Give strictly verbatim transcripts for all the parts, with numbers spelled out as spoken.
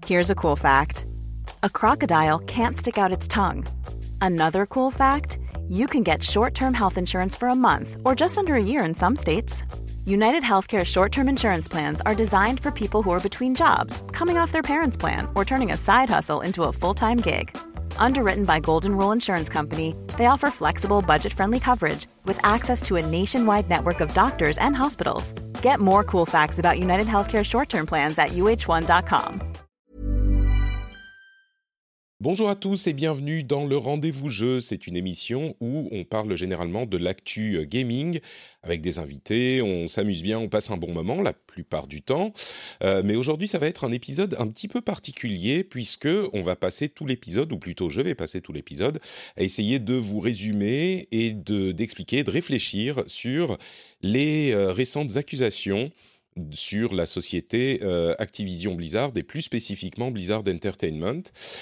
Here's a cool fact. A crocodile can't stick out its tongue. Another cool fact, you can get short-term health insurance for a month or just under a year in some states. United Healthcare short-term insurance plans are designed for people who are between jobs, coming off their parents' plan, or turning a side hustle into a full-time gig. Underwritten by Golden Rule Insurance Company, they offer flexible, budget-friendly coverage with access to a nationwide network of doctors and hospitals. Get more cool facts about United Healthcare short-term plans at U H one dot com. Bonjour à tous et bienvenue dans le Rendez-vous Jeu. C'est une émission où on parle généralement de l'actu gaming avec des invités. On s'amuse bien, on passe un bon moment la plupart du temps. Euh, mais aujourd'hui, ça va être un épisode un petit peu particulier puisque on va passer tout l'épisode, ou plutôt je vais passer tout l'épisode, à essayer de vous résumer et de, d'expliquer, de réfléchir sur les euh, récentes accusations sur la société euh, Activision Blizzard et plus spécifiquement Blizzard Entertainment,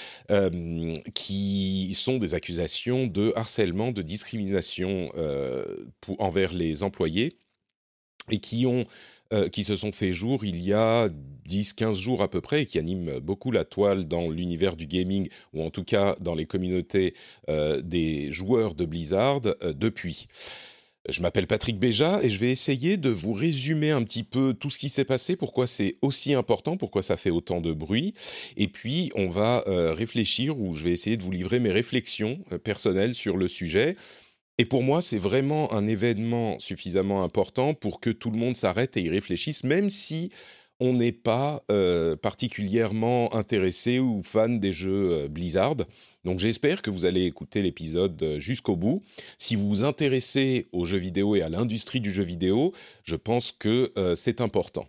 euh, qui sont des accusations de harcèlement, de discrimination euh, pour, envers les employés et qui, ont, euh, qui se sont fait jour il y a dix à quinze jours à peu près et qui animent beaucoup la toile dans l'univers du gaming ou en tout cas dans les communautés euh, des joueurs de Blizzard euh, depuis. Je m'appelle Patrick Béja et je vais essayer de vous résumer un petit peu tout ce qui s'est passé, pourquoi c'est aussi important, pourquoi ça fait autant de bruit. Et puis, on va euh, réfléchir, ou je vais essayer de vous livrer mes réflexions euh, personnelles sur le sujet. Et pour moi, c'est vraiment un événement suffisamment important pour que tout le monde s'arrête et y réfléchisse, même si on n'est pas euh, particulièrement intéressé ou fan des jeux euh, Blizzard. Donc j'espère que vous allez écouter l'épisode jusqu'au bout. Si vous vous intéressez aux jeux vidéo et à l'industrie du jeu vidéo, je pense que euh, c'est important.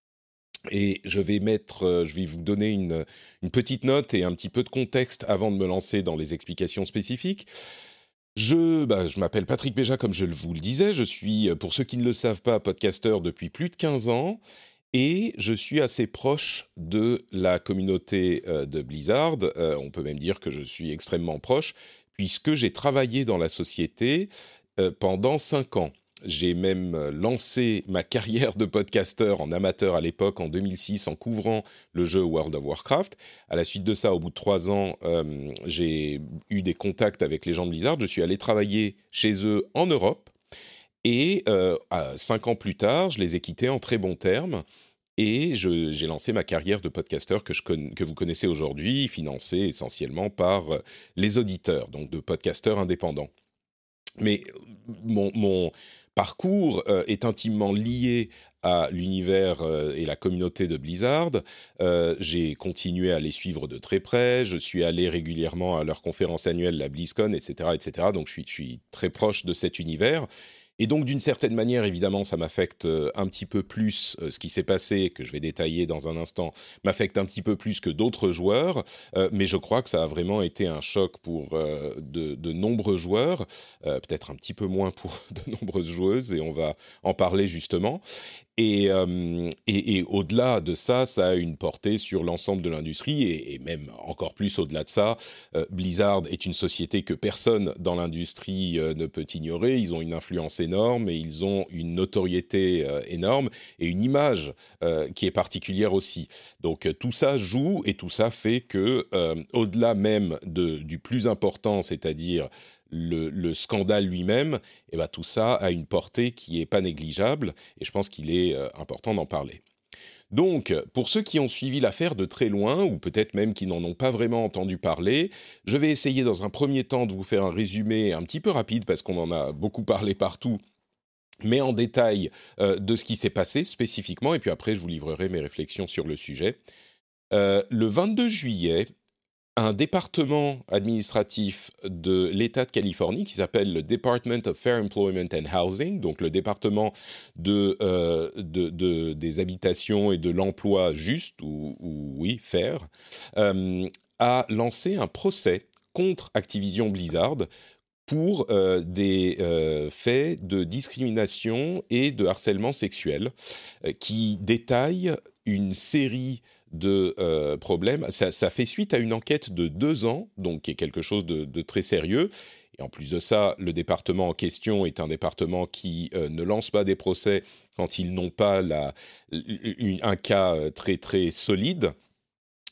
Et je vais mettre, euh, je vais vous donner une, une petite note et un petit peu de contexte avant de me lancer dans les explications spécifiques. Je, bah, je m'appelle Patrick Béja, comme je vous le disais. Je suis, pour ceux qui ne le savent pas, podcasteur depuis plus de quinze ans. Et je suis assez proche de la communauté euh, de Blizzard. Euh, on peut même dire que je suis extrêmement proche, puisque j'ai travaillé dans la société euh, pendant cinq ans. J'ai même euh, lancé ma carrière de podcasteur en amateur à l'époque, en deux mille six, en couvrant le jeu World of Warcraft. À la suite de ça, au bout de trois ans, euh, j'ai eu des contacts avec les gens de Blizzard. Je suis allé travailler chez eux en Europe. Et euh, à cinq ans plus tard, je les ai quittés en très bons termes et je, j'ai lancé ma carrière de podcasteur que, je con- que vous connaissez aujourd'hui, financée essentiellement par euh, les auditeurs, donc de podcasteurs indépendants. Mais mon, mon parcours euh, est intimement lié à l'univers euh, et la communauté de Blizzard. Euh, j'ai continué à les suivre de très près, je suis allé régulièrement à leur conférence annuelle, la BlizzCon, et cetera, et cetera. Donc je suis, je suis très proche de cet univers. Et donc, d'une certaine manière, évidemment, ça m'affecte euh, un petit peu plus, euh, ce qui s'est passé, que je vais détailler dans un instant, m'affecte un petit peu plus que d'autres joueurs, euh, mais je crois que ça a vraiment été un choc pour euh, de, de nombreux joueurs, euh, peut-être un petit peu moins pour de nombreuses joueuses, et on va en parler justement. Et, euh, et, et au-delà de ça, ça a une portée sur l'ensemble de l'industrie et, et même encore plus au-delà de ça. Euh, Blizzard est une société que personne dans l'industrie euh, ne peut ignorer. Ils ont une influence énorme et ils ont une notoriété euh, énorme et une image euh, qui est particulière aussi. Donc euh, tout ça joue et tout ça fait que, euh, au-delà même de, du plus important, c'est-à-dire Le, le scandale lui-même, eh ben, tout ça a une portée qui n'est pas négligeable et je pense qu'il est euh, important d'en parler. Donc, pour ceux qui ont suivi l'affaire de très loin ou peut-être même qui n'en ont pas vraiment entendu parler, je vais essayer dans un premier temps de vous faire un résumé un petit peu rapide parce qu'on en a beaucoup parlé partout, mais en détail euh, de ce qui s'est passé spécifiquement et puis après je vous livrerai mes réflexions sur le sujet. Euh, le vingt-deux juillet, un département administratif de l'État de Californie qui s'appelle le Department of Fair Employment and Housing, donc le département de, euh, de, de, des habitations et de l'emploi juste, ou, ou oui, fair, euh, a lancé un procès contre Activision Blizzard pour euh, des euh, faits de discrimination et de harcèlement sexuel euh, qui détaillent une série de euh, problèmes. Ça, ça fait suite à une enquête de deux ans, donc qui est quelque chose de, de très sérieux. Et en plus de ça, le département en question est un département qui euh, ne lance pas des procès quand ils n'ont pas la, une, un cas très très solide.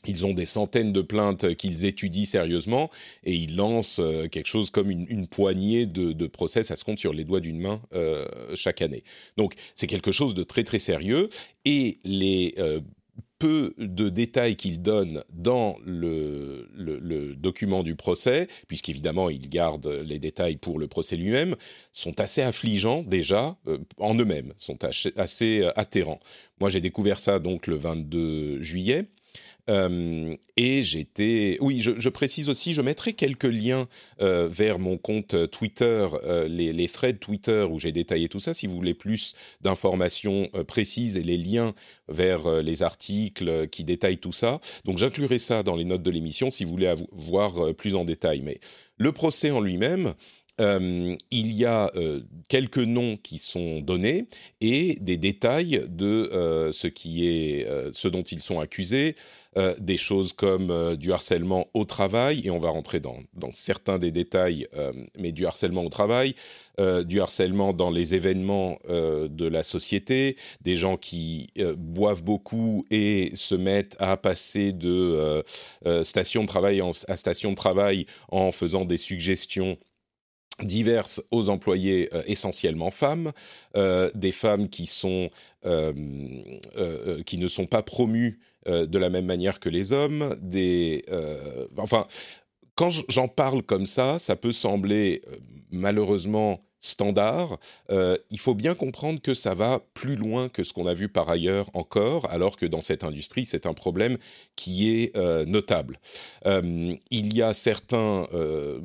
Ils ont des centaines de plaintes qu'ils étudient sérieusement et ils lancent euh, quelque chose comme une, une poignée de, de procès, ça se compte sur les doigts d'une main euh, chaque année. Donc c'est quelque chose de très très sérieux et les euh, peu de détails qu'ils donnent dans le, le, le document du procès, puisqu'évidemment ils gardent les détails pour le procès lui-même, sont assez affligeants déjà euh, en eux-mêmes, sont assez, assez euh, atterrants. Moi j'ai découvert ça donc le vingt-deux juillet. Euh, et j'étais... Oui, je, je précise aussi, je mettrai quelques liens euh, vers mon compte Twitter, euh, les, les threads Twitter où j'ai détaillé tout ça, si vous voulez plus d'informations euh, précises et les liens vers euh, les articles qui détaillent tout ça. Donc j'inclurai ça dans les notes de l'émission si vous voulez av- voir euh, plus en détail. Mais le procès en lui-même... Euh, il y a euh, quelques noms qui sont donnés et des détails de euh, ce qui est, euh, ce dont ils sont accusés, euh, des choses comme euh, du harcèlement au travail, et on va rentrer dans, dans certains des détails, euh, mais du harcèlement au travail, euh, du harcèlement dans les événements euh, de la société, des gens qui euh, boivent beaucoup et se mettent à passer de euh, euh, station de travail en, à station de travail en faisant des suggestions diverses aux employés euh, essentiellement femmes, euh, des femmes qui sont euh, euh, euh, qui ne sont pas promues euh, de la même manière que les hommes, des euh, enfin quand j'en parle comme ça, ça peut sembler euh, malheureusement standard. Euh, il faut bien comprendre que ça va plus loin que ce qu'on a vu par ailleurs encore, alors que dans cette industrie, c'est un problème qui est euh, notable. Euh, il y a certains euh,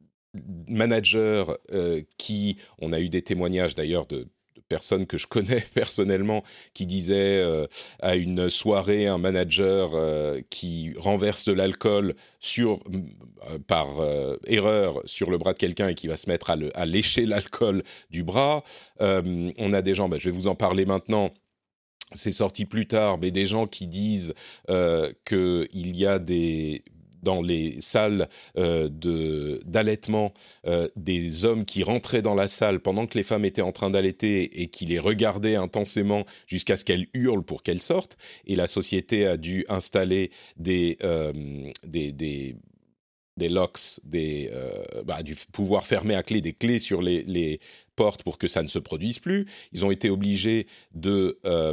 managers euh, qui, on a eu des témoignages d'ailleurs de, de personnes que je connais personnellement qui disaient euh, à une soirée un manager euh, qui renverse de l'alcool sur euh, par euh, erreur sur le bras de quelqu'un et qui va se mettre à, le, à lécher l'alcool du bras. Euh, on a des gens, ben, je vais vous en parler maintenant. C'est sorti plus tard, mais des gens qui disent euh, qu'il y a des dans les salles euh, de, d'allaitement, euh, des hommes qui rentraient dans la salle pendant que les femmes étaient en train d'allaiter et qui les regardaient intensément jusqu'à ce qu'elles hurlent pour qu'elles sortent. Et la société a dû installer des, euh, des, des, des locks, des, euh, bah, du pouvoir fermer à clé, des clés sur les, les portes pour que ça ne se produise plus. Ils ont été obligés de... Euh,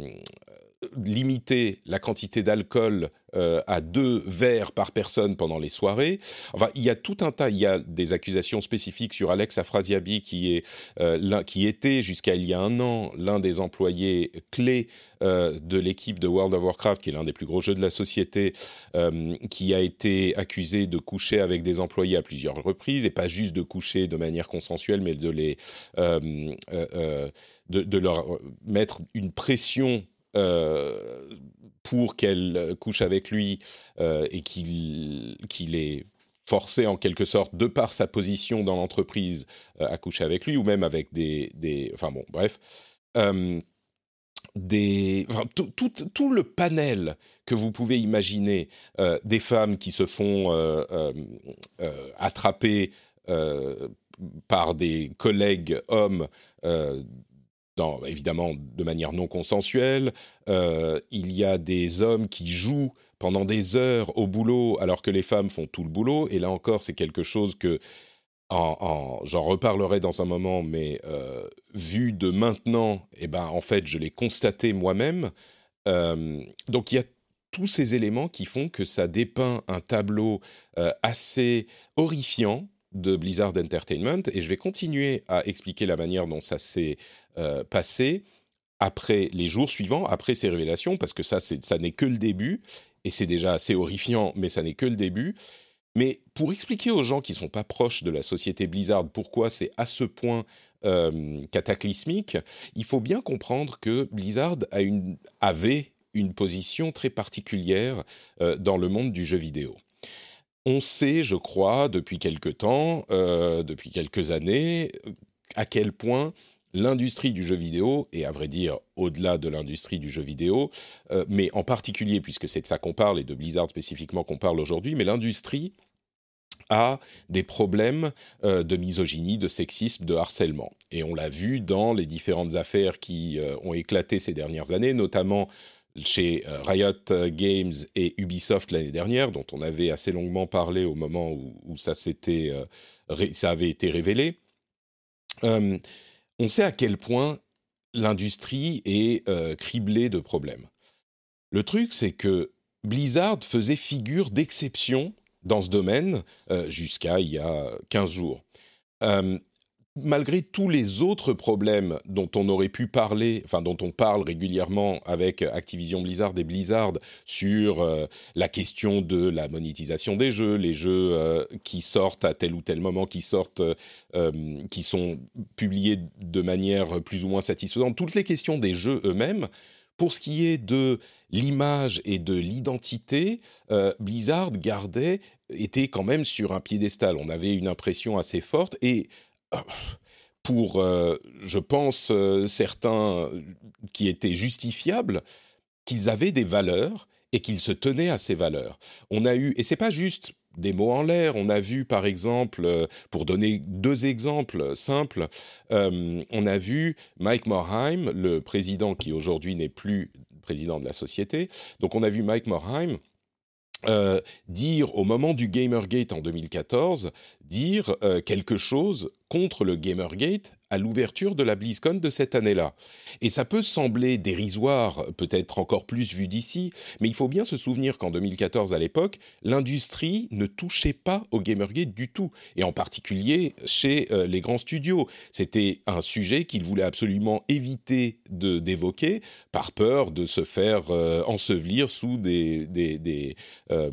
limiter la quantité d'alcool euh, à deux verres par personne pendant les soirées. Enfin, il y a tout un tas, il y a des accusations spécifiques sur Alex Afrasiabi, qui, est, euh, l'un, qui était jusqu'à il y a un an l'un des employés clés euh, de l'équipe de World of Warcraft, qui est l'un des plus gros jeux de la société, euh, qui a été accusé de coucher avec des employés à plusieurs reprises, et pas juste de coucher de manière consensuelle, mais de, les, euh, euh, euh, de, de leur mettre une pression Euh, pour qu'elle couche avec lui euh, et qu'il, qu'il est forcé en quelque sorte, de par sa position dans l'entreprise, euh, à coucher avec lui, ou même avec des... des enfin bon, bref. Euh, des, enfin, tout, tout, tout le panel que vous pouvez imaginer euh, des femmes qui se font euh, euh, euh, attraper euh, par des collègues hommes euh, dans, évidemment de manière non consensuelle. Euh, il y a des hommes qui jouent pendant des heures au boulot alors que les femmes font tout le boulot. Et là encore, c'est quelque chose que, en, en, j'en reparlerai dans un moment, mais euh, vu de maintenant, eh ben, en fait, je l'ai constaté moi-même. Euh, donc il y a tous ces éléments qui font que ça dépeint un tableau euh, assez horrifiant de Blizzard Entertainment, et je vais continuer à expliquer la manière dont ça s'est euh, passé après les jours suivants, après ces révélations, parce que ça, c'est, ça n'est que le début, et c'est déjà assez horrifiant, mais ça n'est que le début. Mais pour expliquer aux gens qui ne sont pas proches de la société Blizzard pourquoi c'est à ce point euh, cataclysmique, il faut bien comprendre que Blizzard a une, avait une position très particulière euh, dans le monde du jeu vidéo. On sait, je crois, depuis quelque temps, euh, depuis quelques années, à quel point l'industrie du jeu vidéo, et à vrai dire au-delà de l'industrie du jeu vidéo, euh, mais en particulier, puisque c'est de ça qu'on parle, et de Blizzard spécifiquement qu'on parle aujourd'hui, mais l'industrie a des problèmes euh, de misogynie, de sexisme, de harcèlement. Et on l'a vu dans les différentes affaires qui euh, ont éclaté ces dernières années, notamment chez euh, Riot Games et Ubisoft l'année dernière, dont on avait assez longuement parlé au moment où, où ça, s'était, euh, ré, ça avait été révélé, euh, on sait à quel point l'industrie est euh, criblée de problèmes. Le truc, c'est que Blizzard faisait figure d'exception dans ce domaine euh, jusqu'à il y a quinze jours. Euh, malgré tous les autres problèmes dont on aurait pu parler, enfin dont on parle régulièrement avec Activision Blizzard et Blizzard sur euh, la question de la monétisation des jeux, les jeux euh, qui sortent à tel ou tel moment, qui sortent, euh, qui sont publiés de manière plus ou moins satisfaisante, toutes les questions des jeux eux-mêmes. Pour ce qui est de l'image et de l'identité, euh, Blizzard gardait, était quand même sur un piédestal. On avait une impression assez forte et euh, pour, euh, je pense, euh, certains qui étaient justifiables, qu'ils avaient des valeurs et qu'ils se tenaient à ces valeurs. On a eu, et c'est pas juste des mots en l'air. On a vu, par exemple, euh, pour donner deux exemples simples, euh, on a vu Mike Morhaime, le président qui aujourd'hui n'est plus président de la société. Donc, on a vu Mike Morhaime euh, dire au moment du Gamergate en deux mille quatorze, dire euh, quelque chose contre le Gamergate à l'ouverture de la BlizzCon de cette année-là. Et ça peut sembler dérisoire, peut-être encore plus vu d'ici, mais il faut bien se souvenir qu'en deux mille quatorze, à l'époque, l'industrie ne touchait pas au Gamergate du tout, et en particulier chez euh, les grands studios. C'était un sujet qu'ils voulaient absolument éviter de, d'évoquer, par peur de se faire euh, ensevelir sous des, des, des, euh,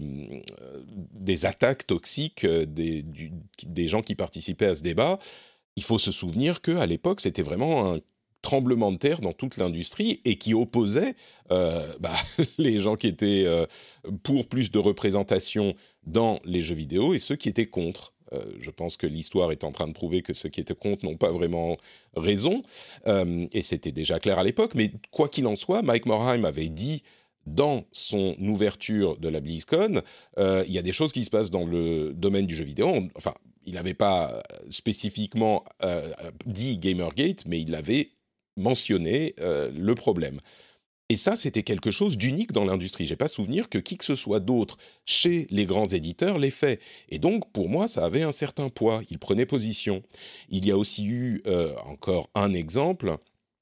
des attaques toxiques des, du, des gens qui participaient à ce débat. Il faut se souvenir qu'à l'époque, c'était vraiment un tremblement de terre dans toute l'industrie et qui opposait euh, bah, les gens qui étaient euh, pour plus de représentation dans les jeux vidéo et ceux qui étaient contre. Euh, je pense que l'histoire est en train de prouver que ceux qui étaient contre n'ont pas vraiment raison, euh, et c'était déjà clair à l'époque, mais quoi qu'il en soit, Mike Morhaime avait dit dans son ouverture de la BlizzCon, euh, il y a des choses qui se passent dans le domaine du jeu vidéo. On, enfin, il n'avait pas spécifiquement euh, dit Gamergate, mais il avait mentionné euh, le problème. Et ça, c'était quelque chose d'unique dans l'industrie. Je n'ai pas souvenir que qui que ce soit d'autre chez les grands éditeurs l'ait fait. Et donc, pour moi, ça avait un certain poids. Il prenait position. Il y a aussi eu euh, encore un exemple,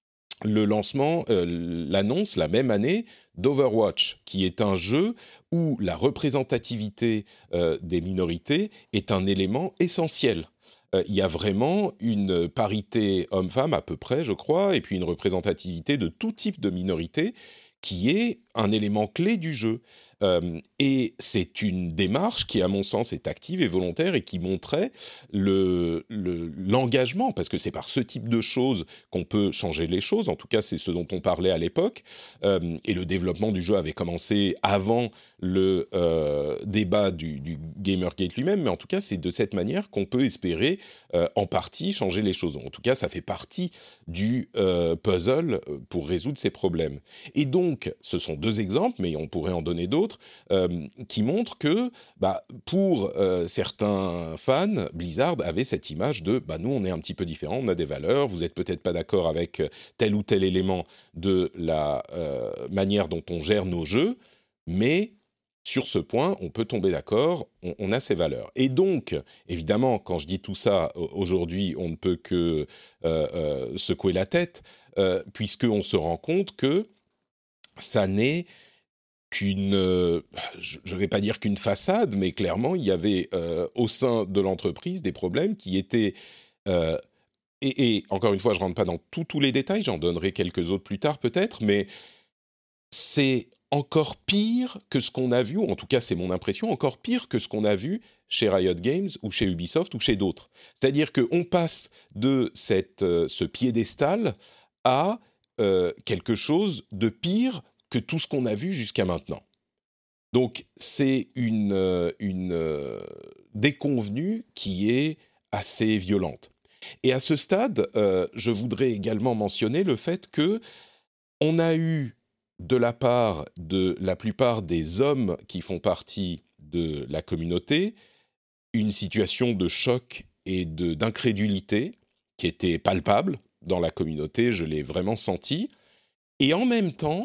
le lancement, euh, l'annonce la même année d'Overwatch, qui est un jeu où la représentativité euh, des minorités est un élément essentiel. Euh, il y a vraiment une parité homme-femme à peu près, je crois, et puis une représentativité de tout type de minorité qui est un élément clé du jeu. Euh, et c'est une démarche qui, à mon sens, est active et volontaire et qui montrait le, le, l'engagement, parce que c'est par ce type de choses qu'on peut changer les choses. En tout cas, c'est ce dont on parlait à l'époque. Euh, et le développement du jeu avait commencé avant le euh, débat du, du Gamergate lui-même, mais en tout cas, c'est de cette manière qu'on peut espérer euh, en partie changer les choses. En tout cas, ça fait partie du euh, puzzle pour résoudre ces problèmes. Et donc, ce sont deux exemples, mais on pourrait en donner d'autres, Euh, qui montre que bah, pour euh, certains fans, Blizzard avait cette image de bah, nous on est un petit peu différents, on a des valeurs, vous n'êtes peut-être pas d'accord avec tel ou tel élément de la euh, manière dont on gère nos jeux, mais sur ce point, on peut tomber d'accord, on, on a ces valeurs. Et donc, évidemment, quand je dis tout ça, aujourd'hui, on ne peut que euh, euh, secouer la tête, euh, puisqu'on se rend compte que ça n'est qu'une, euh, je ne vais pas dire qu'une façade, mais clairement, il y avait euh, au sein de l'entreprise des problèmes qui étaient... Euh, et, et encore une fois, je ne rentre pas dans tout, tous les détails, j'en donnerai quelques autres plus tard peut-être, mais c'est encore pire que ce qu'on a vu, ou en tout cas c'est mon impression, encore pire que ce qu'on a vu chez Riot Games ou chez Ubisoft ou chez d'autres. C'est-à-dire qu'on passe de cette, euh, ce piédestal à euh, quelque chose de pire que tout ce qu'on a vu jusqu'à maintenant. Donc, c'est une, euh, une euh, déconvenue qui est assez violente. Et à ce stade, euh, je voudrais également mentionner le fait qu'on a eu, de la part de la plupart des hommes qui font partie de la communauté, une situation de choc et de, d'incrédulité qui était palpable dans la communauté, je l'ai vraiment senti. Et en même temps,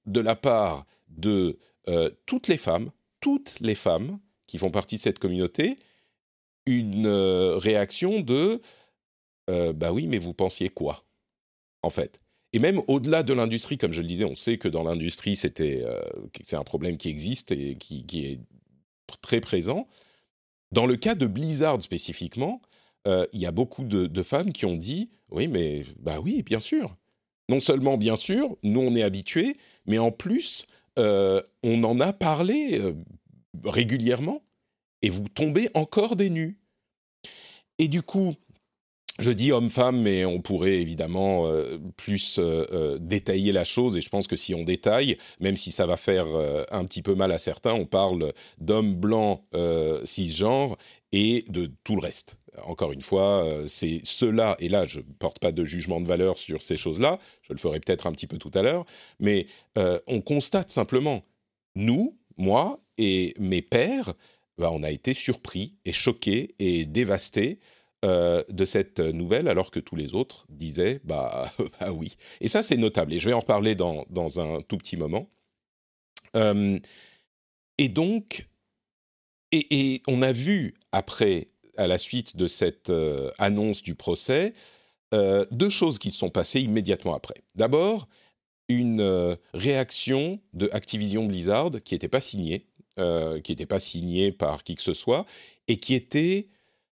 de la part de euh, toutes les femmes, toutes les femmes qui font partie de cette communauté, une euh, réaction de euh, « bah oui, mais vous pensiez quoi ?» en fait. Et même au-delà de l'industrie, comme je le disais, on sait que dans l'industrie, c'était, euh, c'est un problème qui existe et qui, qui est très présent. Dans le cas de Blizzard spécifiquement, euh, il y a beaucoup de, de femmes qui ont dit « oui, mais bah oui, bien sûr. Non seulement bien sûr, nous on est habitués, mais en plus, euh, on en a parlé euh, régulièrement et vous tombez encore des nues. » Et du coup, je dis homme-femme, mais on pourrait évidemment euh, plus euh, euh, détailler la chose. Et je pense que si on détaille, même si ça va faire euh, un petit peu mal à certains, on parle d'hommes blancs euh, cisgenres et de tout le reste. Encore une fois, euh, c'est cela, et là je ne porte pas de jugement de valeur sur ces choses-là, je le ferai peut-être un petit peu tout à l'heure, mais euh, on constate simplement, nous, moi et mes pairs, bah, on a été surpris et choqués et dévastés Euh, de cette nouvelle, alors que tous les autres disaient bah, bah oui. Et ça, c'est notable. Et je vais en reparler dans, dans un tout petit moment. Euh, et donc, et, et on a vu après, à la suite de cette euh, annonce du procès, euh, deux choses qui se sont passées immédiatement après. D'abord, une euh, réaction de Activision Blizzard qui n'était pas signée, euh, qui n'était pas signée par qui que ce soit, et qui était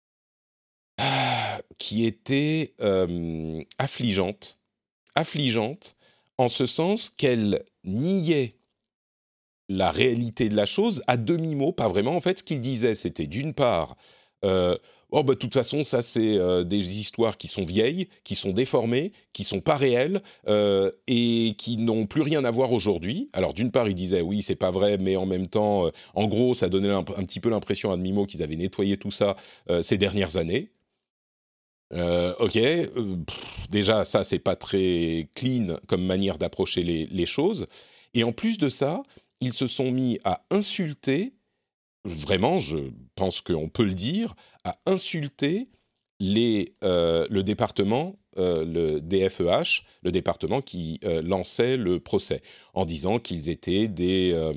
Ah, qui était euh, affligeante, affligeante, en ce sens qu'elle niait la réalité de la chose à demi-mot, pas vraiment. En fait, ce qu'il disait, c'était d'une part, euh, oh bah de toute façon, ça c'est euh, des histoires qui sont vieilles, qui sont déformées, qui sont pas réelles euh, et qui n'ont plus rien à voir aujourd'hui. Alors d'une part, il disait oui, c'est pas vrai, mais en même temps, euh, en gros, ça donnait un, un petit peu l'impression à demi-mot qu'ils avaient nettoyé tout ça euh, ces dernières années. Euh, ok, euh, pff, déjà ça c'est pas très clean comme manière d'approcher les, les choses. Et en plus de ça, ils se sont mis à insulter, vraiment, je pense qu'on peut le dire, à insulter les, euh, le département, euh, le D F E H, le département qui euh, lançait le procès, en disant qu'ils étaient des euh,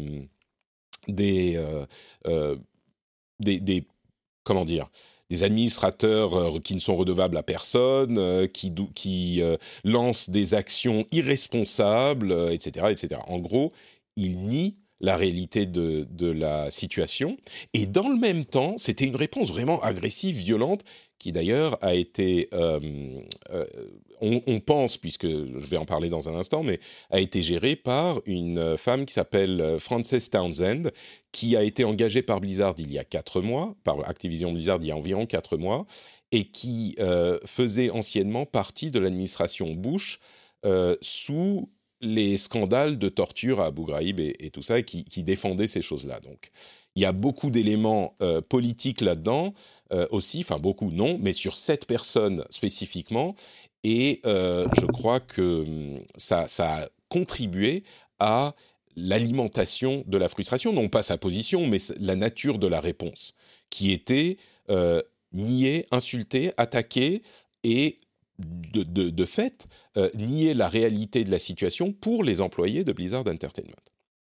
des, euh, euh, des des comment dire, des administrateurs euh, qui ne sont redevables à personne, euh, qui, dou- qui euh, lancent des actions irresponsables, euh, et cetera, et cetera. En gros, ils nient la réalité de, de la situation. Et dans le même temps, c'était une réponse vraiment agressive, violente, qui d'ailleurs a été, euh, euh, on, on pense, puisque je vais en parler dans un instant, mais a été gérée par une femme qui s'appelle Frances Townsend, qui a été engagée par Blizzard il y a quatre mois, par Activision Blizzard il y a environ quatre mois, et qui euh, faisait anciennement partie de l'administration Bush euh, sous les scandales de torture à Abu Ghraib et, et tout ça, et qui, qui défendait ces choses-là. Donc, il y a beaucoup d'éléments euh, politiques là-dedans euh, aussi, enfin beaucoup non, mais sur cette personne spécifiquement, et euh, je crois que hum, ça, ça a contribué à l'alimentation de la frustration, non pas sa position, mais la nature de la réponse, qui était euh, nier, insulter, attaquer et de, de, de fait euh, nier la réalité de la situation pour les employés de Blizzard Entertainment.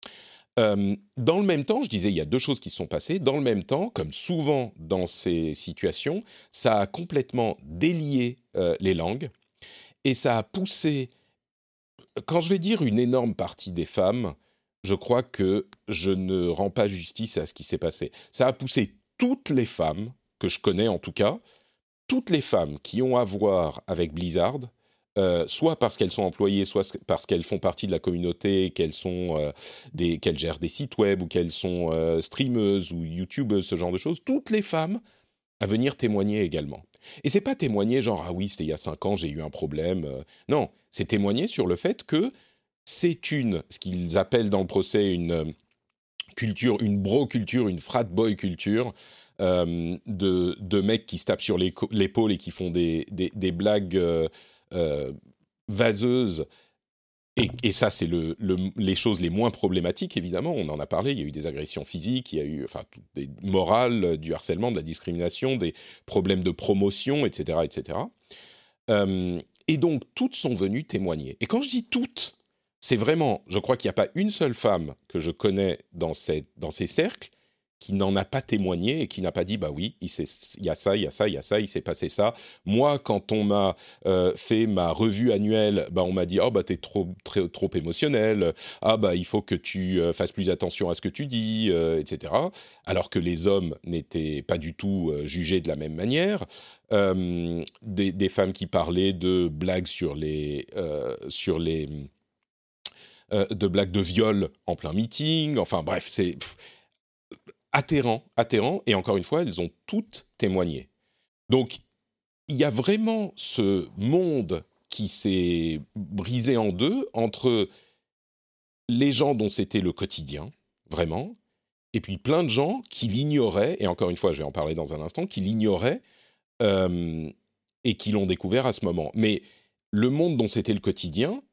Euh, dans le même temps, je disais, il y a deux choses qui se sont passées. Dans le même temps, comme souvent dans ces situations, ça a complètement délié euh, les langues et ça a poussé, quand je vais dire une énorme partie des femmes, je crois que je ne rends pas justice à ce qui s'est passé. Ça a poussé toutes les femmes, que je connais en tout cas, toutes les femmes qui ont à voir avec Blizzard, euh, soit parce qu'elles sont employées, soit parce qu'elles font partie de la communauté, qu'elles, sont, euh, des, qu'elles gèrent des sites web, ou qu'elles sont euh, streameuses ou youtubeuses, ce genre de choses, toutes les femmes à venir témoigner également. Et c'est pas témoigner genre « Ah oui, c'était il y a cinq ans, j'ai eu un problème euh. ». Non, c'est témoigner sur le fait que c'est une, ce qu'ils appellent dans le procès une culture, une bro-culture, une frat-boy culture, euh, de, de mecs qui se tapent sur l'épaule et qui font des, des, des blagues euh, euh, vaseuses. Et, et ça, c'est le, le, les choses les moins problématiques, évidemment. On en a parlé, il y a eu des agressions physiques, il y a eu enfin, des morales, du harcèlement, de la discrimination, des problèmes de promotion, et cetera, et cetera. Euh, et donc, toutes sont venues témoigner. Et quand je dis toutes, c'est vraiment, je crois qu'il n'y a pas une seule femme que je connais dans, cette, dans ces cercles qui n'en a pas témoigné et qui n'a pas dit, bah oui, il, il y a ça, il y a ça, il y a ça, il s'est passé ça. Moi, quand on m'a euh, fait ma revue annuelle, bah on m'a dit, oh bah t'es trop, très, trop émotionnel, ah bah il faut que tu euh, fasses plus attention à ce que tu dis, euh, et cetera. Alors que les hommes n'étaient pas du tout euh, jugés de la même manière. Euh, des, des femmes qui parlaient de blagues sur les... Euh, sur les euh, de blagues de viol en plein meeting, enfin bref, c'est... Pff, atterrant, atterrant, et encore une fois, elles ont toutes témoigné. Donc, il y a vraiment ce monde qui s'est brisé en deux entre les gens dont c'était le quotidien, vraiment, et puis plein de gens qui l'ignoraient, et encore une fois, je vais en parler dans un instant, qui l'ignoraient euh, et qui l'ont découvert à ce moment. Mais le monde dont c'était le quotidien,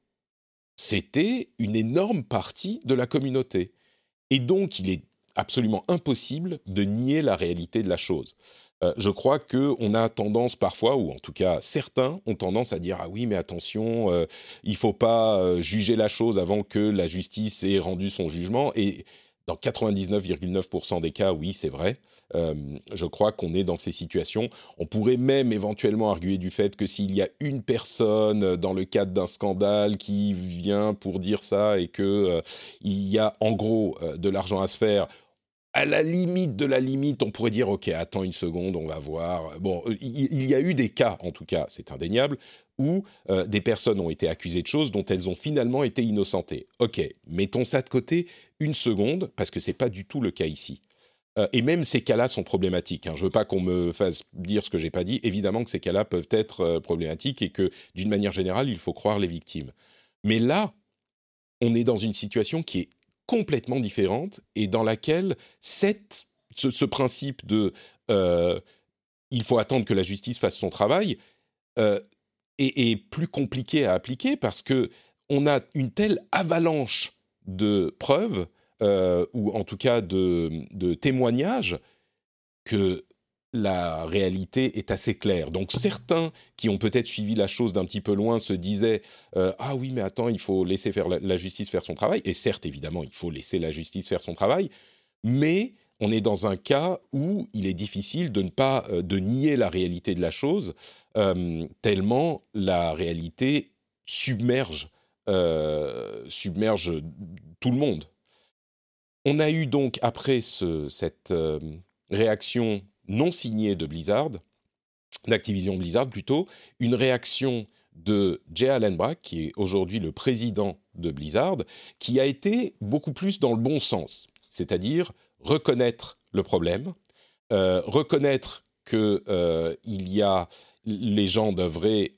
c'était une énorme partie de la communauté. Et donc, il est absolument impossible de nier la réalité de la chose. Euh, je crois qu'on a tendance parfois, ou en tout cas certains ont tendance à dire « Ah oui, mais attention, euh, il ne faut pas euh, juger la chose avant que la justice ait rendu son jugement ». Et dans quatre-vingt-dix-neuf virgule neuf pour cent des cas, oui, c'est vrai. Euh, je crois qu'on est dans ces situations. On pourrait même éventuellement arguer du fait que s'il y a une personne dans le cadre d'un scandale qui vient pour dire ça et qu'il euh, y a en gros euh, de l'argent à se faire, à la limite de la limite, on pourrait dire, OK, attends une seconde, on va voir. Bon, il, il y a eu des cas, en tout cas, c'est indéniable, où euh, des personnes ont été accusées de choses dont elles ont finalement été innocentées. OK, mettons ça de côté une seconde, parce que ce n'est pas du tout le cas ici. Euh, et même ces cas-là sont problématiques. Hein. Je ne veux pas qu'on me fasse dire ce que je n'ai pas dit. Évidemment que ces cas-là peuvent être euh, problématiques et que, d'une manière générale, il faut croire les victimes. Mais là, on est dans une situation qui est complètement différente et dans laquelle cette, ce, ce principe de euh, il faut attendre que la justice fasse son travail euh, est, est plus compliqué à appliquer parce que on a une telle avalanche de preuves euh, ou en tout cas de, de témoignages que la réalité est assez claire. Donc certains qui ont peut-être suivi la chose d'un petit peu loin se disaient euh, « Ah oui, mais attends, il faut laisser faire la, la justice faire son travail ». Et certes, évidemment, il faut laisser la justice faire son travail, mais on est dans un cas où il est difficile de ne pas euh, de nier la réalité de la chose, euh, tellement la réalité submerge, euh, submerge tout le monde. On a eu donc, après ce, cette euh, réaction non signée de Blizzard, d'Activision Blizzard plutôt, une réaction de Jay Allen Brack, qui est aujourd'hui le président de Blizzard, qui a été beaucoup plus dans le bon sens, c'est-à-dire reconnaître le problème, euh, reconnaître que euh, il y a les gens devraient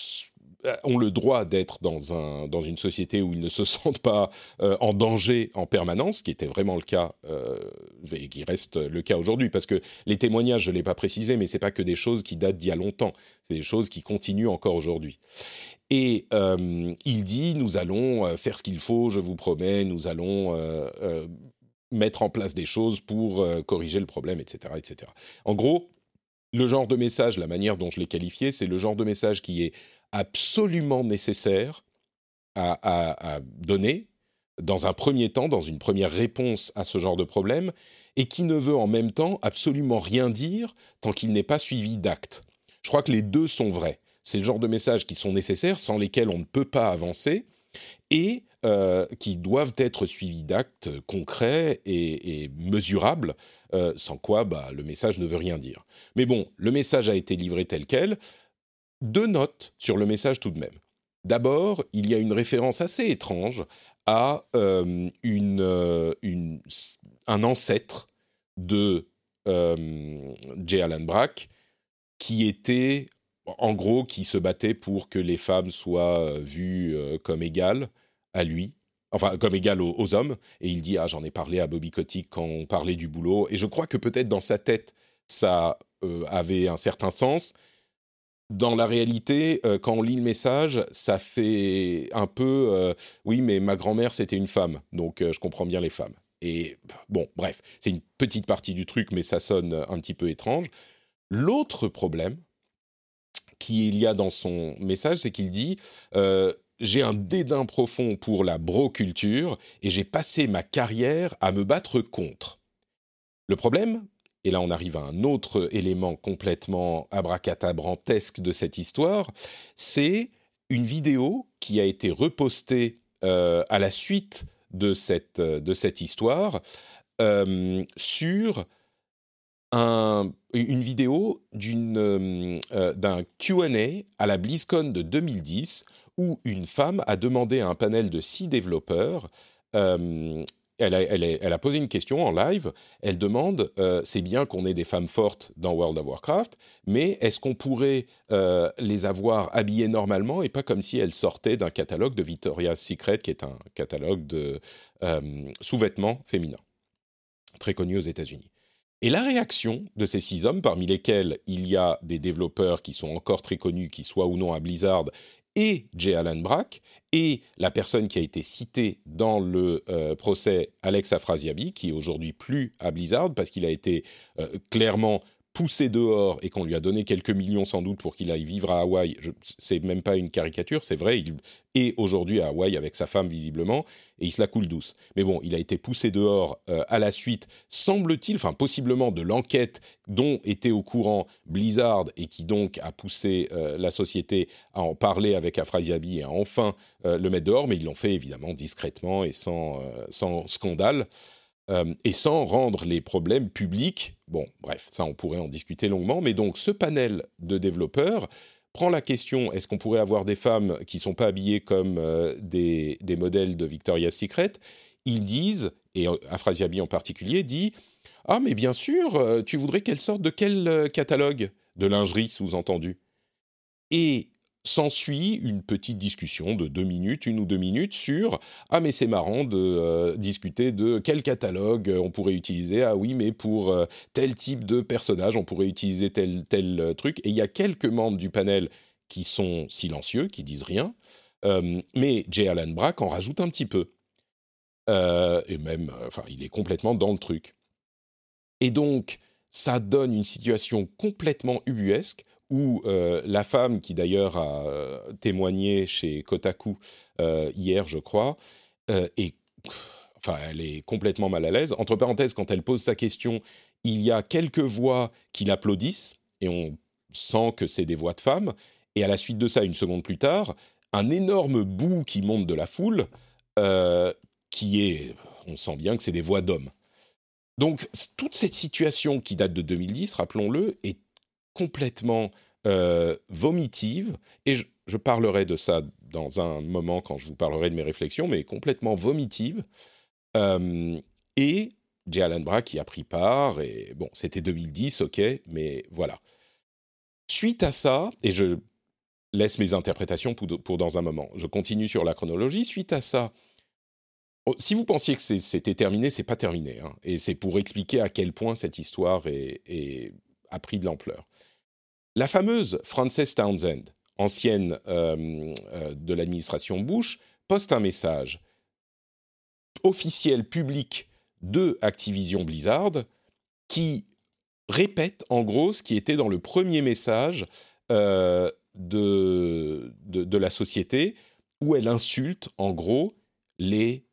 ont le droit d'être dans, un, dans une société où ils ne se sentent pas euh, en danger en permanence, ce qui était vraiment le cas euh, et qui reste le cas aujourd'hui, parce que les témoignages, je ne l'ai pas précisé, mais ce n'est pas que des choses qui datent d'il y a longtemps, c'est des choses qui continuent encore aujourd'hui. Et euh, il dit, nous allons faire ce qu'il faut, je vous promets, nous allons euh, euh, mettre en place des choses pour euh, corriger le problème, et cetera, et cetera. En gros, le genre de message, la manière dont je l'ai qualifié, c'est le genre de message qui est absolument nécessaire à, à, à donner dans un premier temps, dans une première réponse à ce genre de problème, et qui ne veut en même temps absolument rien dire tant qu'il n'est pas suivi d'actes. Je crois que les deux sont vrais. C'est le genre de messages qui sont nécessaires, sans lesquels on ne peut pas avancer, et euh, qui doivent être suivis d'actes concrets et, et mesurables, euh, sans quoi bah, le message ne veut rien dire. Mais bon, le message a été livré tel quel. Deux notes sur le message tout de même. D'abord, il y a une référence assez étrange à euh, une, euh, une, un ancêtre de euh, Jay Allen Brack qui était, en gros, qui se battait pour que les femmes soient vues euh, comme égales à lui, enfin comme égales aux, aux hommes. Et il dit « Ah, j'en ai parlé à Bobby Kotick quand on parlait du boulot. » Et je crois que peut-être dans sa tête, ça euh, avait un certain sens. Dans la réalité, euh, quand on lit le message, ça fait un peu euh, « Oui, mais ma grand-mère, c'était une femme, donc euh, je comprends bien les femmes. » Et bon, bref, c'est une petite partie du truc, mais ça sonne un petit peu étrange. L'autre problème qu'il y a dans son message, c'est qu'il dit euh, « j'ai un dédain profond pour la bro-culture et j'ai passé ma carrière à me battre contre. Le problème, et là on arrive à un autre élément complètement abracadabrantesque de cette histoire, c'est une vidéo qui a été repostée euh, à la suite de cette, de cette histoire euh, sur un, une vidéo d'une, euh, euh, d'un Q and A à la BlizzCon de deux mille dix où une femme a demandé à un panel de six développeurs, euh, elle, a, elle, a, elle a posé une question en live, elle demande, euh, c'est bien qu'on ait des femmes fortes dans World of Warcraft, mais est-ce qu'on pourrait euh, les avoir habillées normalement et pas comme si elles sortaient d'un catalogue de Victoria's Secret, qui est un catalogue de euh, sous-vêtements féminins, très connu aux États-Unis. Et la réaction de ces six hommes, parmi lesquels il y a des développeurs qui sont encore très connus, qui soient ou non à Blizzard, et J. Allen Brack, et la personne qui a été citée dans le euh, procès, Alex Afrasiabi, qui est aujourd'hui plus à Blizzard, parce qu'il a été euh, clairement poussé dehors et qu'on lui a donné quelques millions sans doute pour qu'il aille vivre à Hawaï. Je, c'est même pas une caricature, c'est vrai, il est aujourd'hui à Hawaï avec sa femme visiblement, et il se la coule douce. Mais bon, il a été poussé dehors euh, à la suite, semble-t-il, enfin possiblement de l'enquête dont était au courant Blizzard et qui donc a poussé euh, la société à en parler avec Afrasiabi et à enfin euh, le mettre dehors, mais ils l'ont fait évidemment discrètement et sans, euh, sans scandale. Euh, et sans rendre les problèmes publics. Bon, bref, ça on pourrait en discuter longuement, mais donc ce panel de développeurs prend la question, est-ce qu'on pourrait avoir des femmes qui ne sont pas habillées comme euh, des, des modèles de Victoria's Secret ? Ils disent, et Afrasiabi en particulier, dit « Ah, mais bien sûr, euh, tu voudrais qu'elles sortent de quel euh, catalogue ? De lingerie, sous-entendu. » Et s'ensuit une petite discussion de deux minutes, une ou deux minutes sur « Ah, mais c'est marrant de euh, discuter de quel catalogue on pourrait utiliser. Ah oui, mais pour euh, tel type de personnage, on pourrait utiliser tel, tel euh, truc. » Et il y a quelques membres du panel qui sont silencieux, qui disent rien. Euh, mais J. Allen Brack en rajoute un petit peu. Euh, et même, enfin, il est complètement dans le truc. Et donc, ça donne une situation complètement ubuesque où euh, la femme, qui d'ailleurs a euh, témoigné chez Kotaku euh, hier, je crois, euh, est, enfin, elle est complètement mal à l'aise. Entre parenthèses, quand elle pose sa question, il y a quelques voix qui l'applaudissent, et on sent que c'est des voix de femmes. Et à la suite de ça, une seconde plus tard, un énorme bout qui monte de la foule, euh, qui est, on sent bien que c'est des voix d'hommes. Donc, toute cette situation qui date de deux mille dix, rappelons-le, est complètement euh, vomitive, et je, je parlerai de ça dans un moment quand je vous parlerai de mes réflexions, mais complètement vomitive. Euh, et J. Allen Brack y a pris part, et bon, c'était deux mille dix, ok, mais voilà. Suite à ça, et je laisse mes interprétations pour, pour dans un moment, je continue sur la chronologie, suite à ça, si vous pensiez que c'est, c'était terminé, c'est pas terminé, hein, et c'est pour expliquer à quel point cette histoire est, est, a pris de l'ampleur. La fameuse Frances Townsend, ancienne euh, euh, de l'administration Bush, poste un message officiel, public de Activision Blizzard qui répète en gros ce qui était dans le premier message euh, de, de, de la société, où elle insulte en gros les,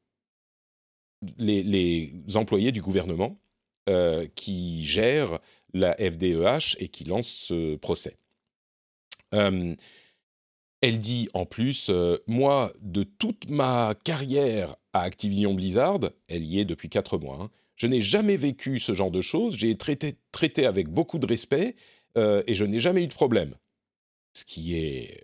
les, les employés du gouvernement euh, qui gèrent la F D E H et qui lance ce procès. Euh, elle dit en plus, euh, moi, de toute ma carrière à Activision Blizzard, elle y est depuis quatre mois, hein, je n'ai jamais vécu ce genre de choses, j'ai traité, traité avec beaucoup de respect euh, et je n'ai jamais eu de problème. Ce qui est...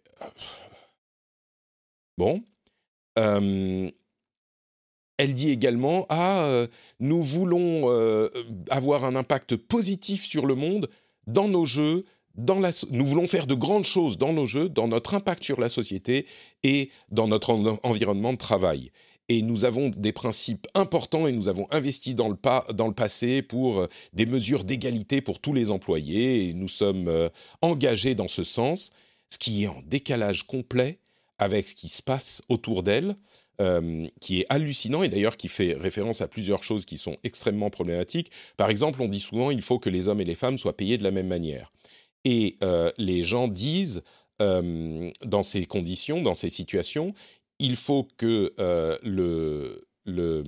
Bon. Euh, Elle dit également « Ah, euh, nous voulons euh, avoir un impact positif sur le monde dans nos jeux, dans la so- nous voulons faire de grandes choses dans nos jeux, dans notre impact sur la société et dans notre en- environnement de travail. Et nous avons des principes importants et nous avons investi dans le, pa- dans le passé pour euh, des mesures d'égalité pour tous les employés et nous sommes euh, engagés dans ce sens, ce qui est en décalage complet avec ce qui se passe autour d'elle. Euh, qui est hallucinant et d'ailleurs qui fait référence à plusieurs choses qui sont extrêmement problématiques. Par exemple, on dit souvent il faut que les hommes et les femmes soient payés de la même manière. Et euh, les gens disent euh, dans ces conditions, dans ces situations, il faut que euh, le, le,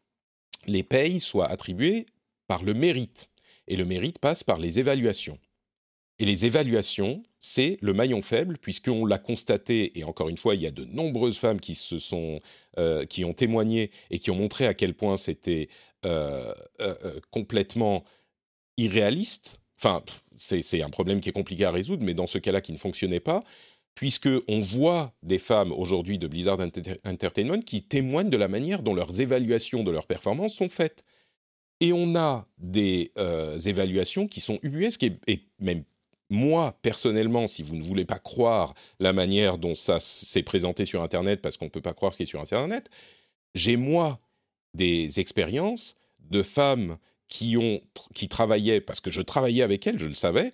les payes soient attribuées par le mérite. Et le mérite passe par les évaluations. Et les évaluations, c'est le maillon faible, puisqu'on l'a constaté, et encore une fois, il y a de nombreuses femmes qui, se sont, euh, qui ont témoigné et qui ont montré à quel point c'était euh, euh, euh, complètement irréaliste. Enfin, c'est, c'est un problème qui est compliqué à résoudre, mais dans ce cas-là, qui ne fonctionnait pas, puisqu'on voit des femmes aujourd'hui de Blizzard Enter- Entertainment qui témoignent de la manière dont leurs évaluations de leurs performances sont faites. Et on a des euh, évaluations qui sont ubuesques, et, et même moi, personnellement, si vous ne voulez pas croire la manière dont ça s'est présenté sur Internet, parce qu'on ne peut pas croire ce qui est sur Internet, j'ai, moi, des expériences de femmes qui, ont, qui travaillaient, parce que je travaillais avec elles, je le savais,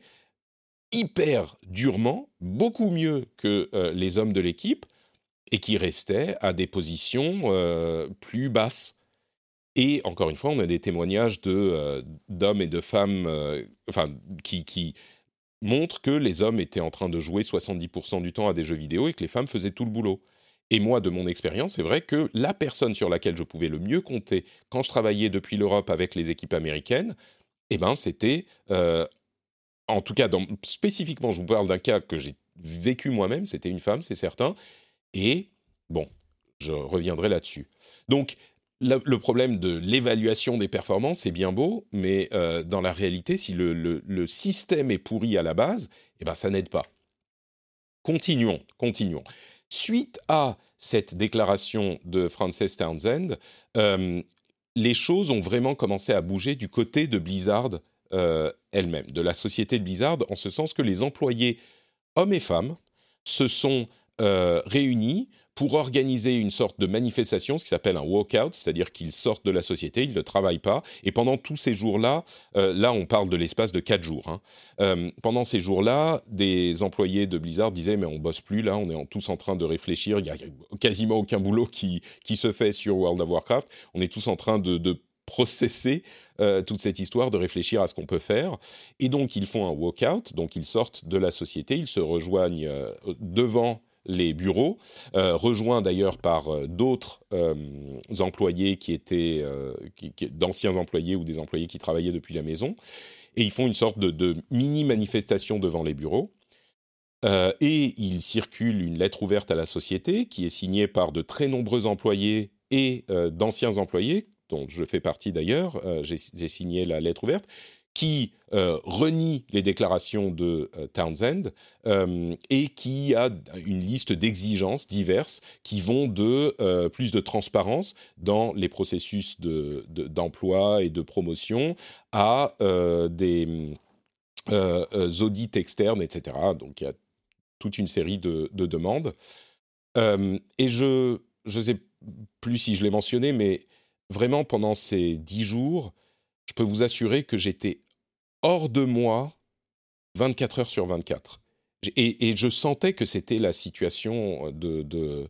hyper durement, beaucoup mieux que euh, les hommes de l'équipe, et qui restaient à des positions euh, plus basses. Et encore une fois, on a des témoignages de, euh, d'hommes et de femmes euh, enfin, qui, qui montrent que les hommes étaient en train de jouer soixante-dix pour cent du temps à des jeux vidéo et que les femmes faisaient tout le boulot. Et moi, de mon expérience, c'est vrai que la personne sur laquelle je pouvais le mieux compter quand je travaillais depuis l'Europe avec les équipes américaines, eh ben, c'était, euh, en tout cas, dans, spécifiquement, je vous parle d'un cas que j'ai vécu moi-même, c'était une femme, c'est certain. Et bon, je reviendrai là-dessus. Donc, le, le problème de l'évaluation des performances, c'est bien beau, mais euh, dans la réalité, si le, le, le système est pourri à la base, eh ben, ça n'aide pas. Continuons, continuons. Suite à cette déclaration de Frances Townsend, euh, les choses ont vraiment commencé à bouger du côté de Blizzard euh, elle-même, de la société de Blizzard, en ce sens que les employés, hommes et femmes, se sont euh, réunis pour organiser une sorte de manifestation, ce qui s'appelle un walkout, c'est-à-dire qu'ils sortent de la société, ils ne travaillent pas, et pendant tous ces jours-là, euh, là on parle de l'espace de quatre jours, hein, euh, pendant ces jours-là, des employés de Blizzard disaient « mais on bosse plus là, on est en, tous en train de réfléchir, il n'y a quasiment aucun boulot qui, qui se fait sur World of Warcraft, on est tous en train de... de processer euh, toute cette histoire, de réfléchir à ce qu'on peut faire. » Et donc, ils font un walkout, donc ils sortent de la société, ils se rejoignent euh, devant les bureaux, euh, rejoints d'ailleurs par euh, d'autres euh, employés qui étaient, euh, qui, qui, d'anciens employés ou des employés qui travaillaient depuis la maison, et ils font une sorte de, de mini-manifestation devant les bureaux. Euh, et il circule une lettre ouverte à la société qui est signée par de très nombreux employés et euh, d'anciens employés, dont je fais partie d'ailleurs, euh, j'ai, j'ai signé la lettre ouverte, qui euh, renie les déclarations de euh, Townsend euh, et qui a une liste d'exigences diverses qui vont de euh, plus de transparence dans les processus de, de, d'emploi et de promotion à euh, des euh, euh, audits externes, et cetera. Donc il y a toute une série de, de demandes. Euh, et je ne sais plus si je l'ai mentionné, mais vraiment pendant ces dix jours, je peux vous assurer que j'étais hors de moi vingt-quatre heures sur vingt-quatre. Et, et je sentais que c'était la situation de, de,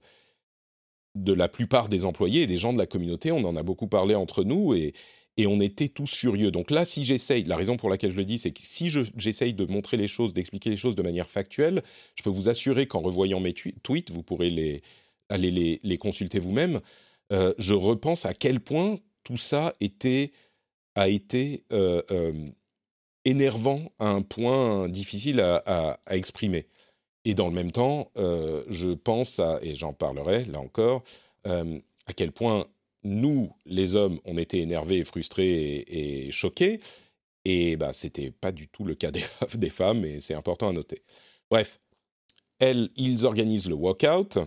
de la plupart des employés et des gens de la communauté. On en a beaucoup parlé entre nous et, et on était tous furieux. Donc là, si j'essaye, la raison pour laquelle je le dis, c'est que si je, j'essaye de montrer les choses, d'expliquer les choses de manière factuelle, je peux vous assurer qu'en revoyant mes tu- tweets, vous pourrez les, aller les, les consulter vous-même, euh, je repense à quel point tout ça était, a été euh, euh, énervant à un point difficile à, à, à exprimer. Et dans le même temps, euh, je pense à, et j'en parlerai là encore, euh, à quel point nous, les hommes, on était énervés et frustrés et, et choqués, et bah, c'était pas du tout le cas des, des femmes, et c'est important à noter. Bref, elles, ils organisent le walkout,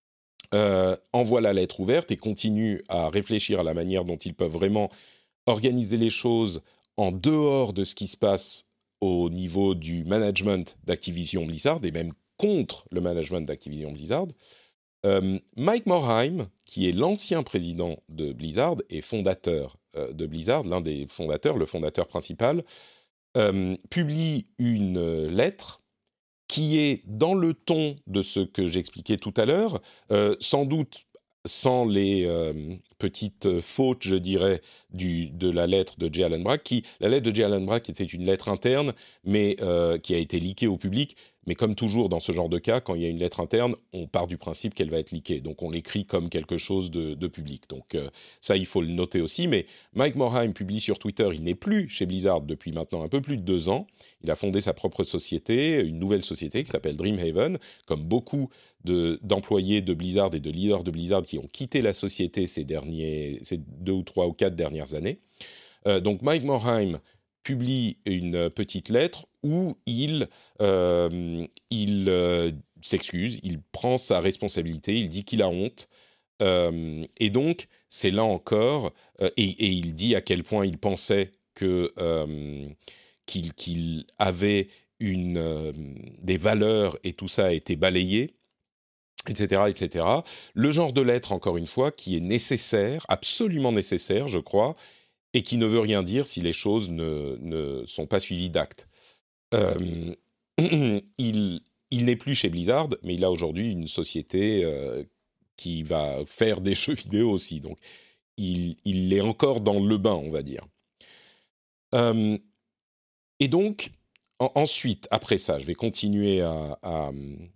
euh, envoient la lettre ouverte et continuent à réfléchir à la manière dont ils peuvent vraiment organiser les choses en dehors de ce qui se passe au niveau du management d'Activision Blizzard, et même contre le management d'Activision Blizzard. Euh, Mike Morhaime, qui est l'ancien président de Blizzard et fondateur euh, de Blizzard, l'un des fondateurs, le fondateur principal, euh, publie une euh, lettre qui est dans le ton de ce que j'expliquais tout à l'heure, euh, sans doute sans les, euh, petite euh, faute, je dirais, du, de la lettre de J. Allen Brack, qui, la lettre de J. Allen Brack était une lettre interne, mais euh, qui a été leakée au public. Mais comme toujours dans ce genre de cas, quand il y a une lettre interne, on part du principe qu'elle va être leakée. Donc on l'écrit comme quelque chose de, de public. Donc euh, ça, il faut le noter aussi. Mais Mike Morhaime publie sur Twitter, il n'est plus chez Blizzard depuis maintenant un peu plus de deux ans. Il a fondé sa propre société, une nouvelle société qui s'appelle Dreamhaven, comme beaucoup de, d'employés de Blizzard et de leaders de Blizzard qui ont quitté la société ces, derniers, ces deux ou trois ou quatre dernières années. Euh, donc Mike Morhaime publie une petite lettre où il, euh, il euh, s'excuse, il prend sa responsabilité, il dit qu'il a honte. Euh, et donc, c'est là encore, euh, et, et il dit à quel point il pensait que, euh, qu'il, qu'il avait une, euh, des valeurs et tout ça a été balayé, et cetera, et cetera. Le genre de lettre, encore une fois, qui est nécessaire, absolument nécessaire, je crois, et qui ne veut rien dire si les choses ne, ne sont pas suivies d'actes. Euh, il, il n'est plus chez Blizzard, mais il a aujourd'hui une société euh, qui va faire des jeux vidéo aussi. Donc, il, il est encore dans le bain, on va dire. Euh, et donc, en, ensuite, après ça, je vais continuer à, à,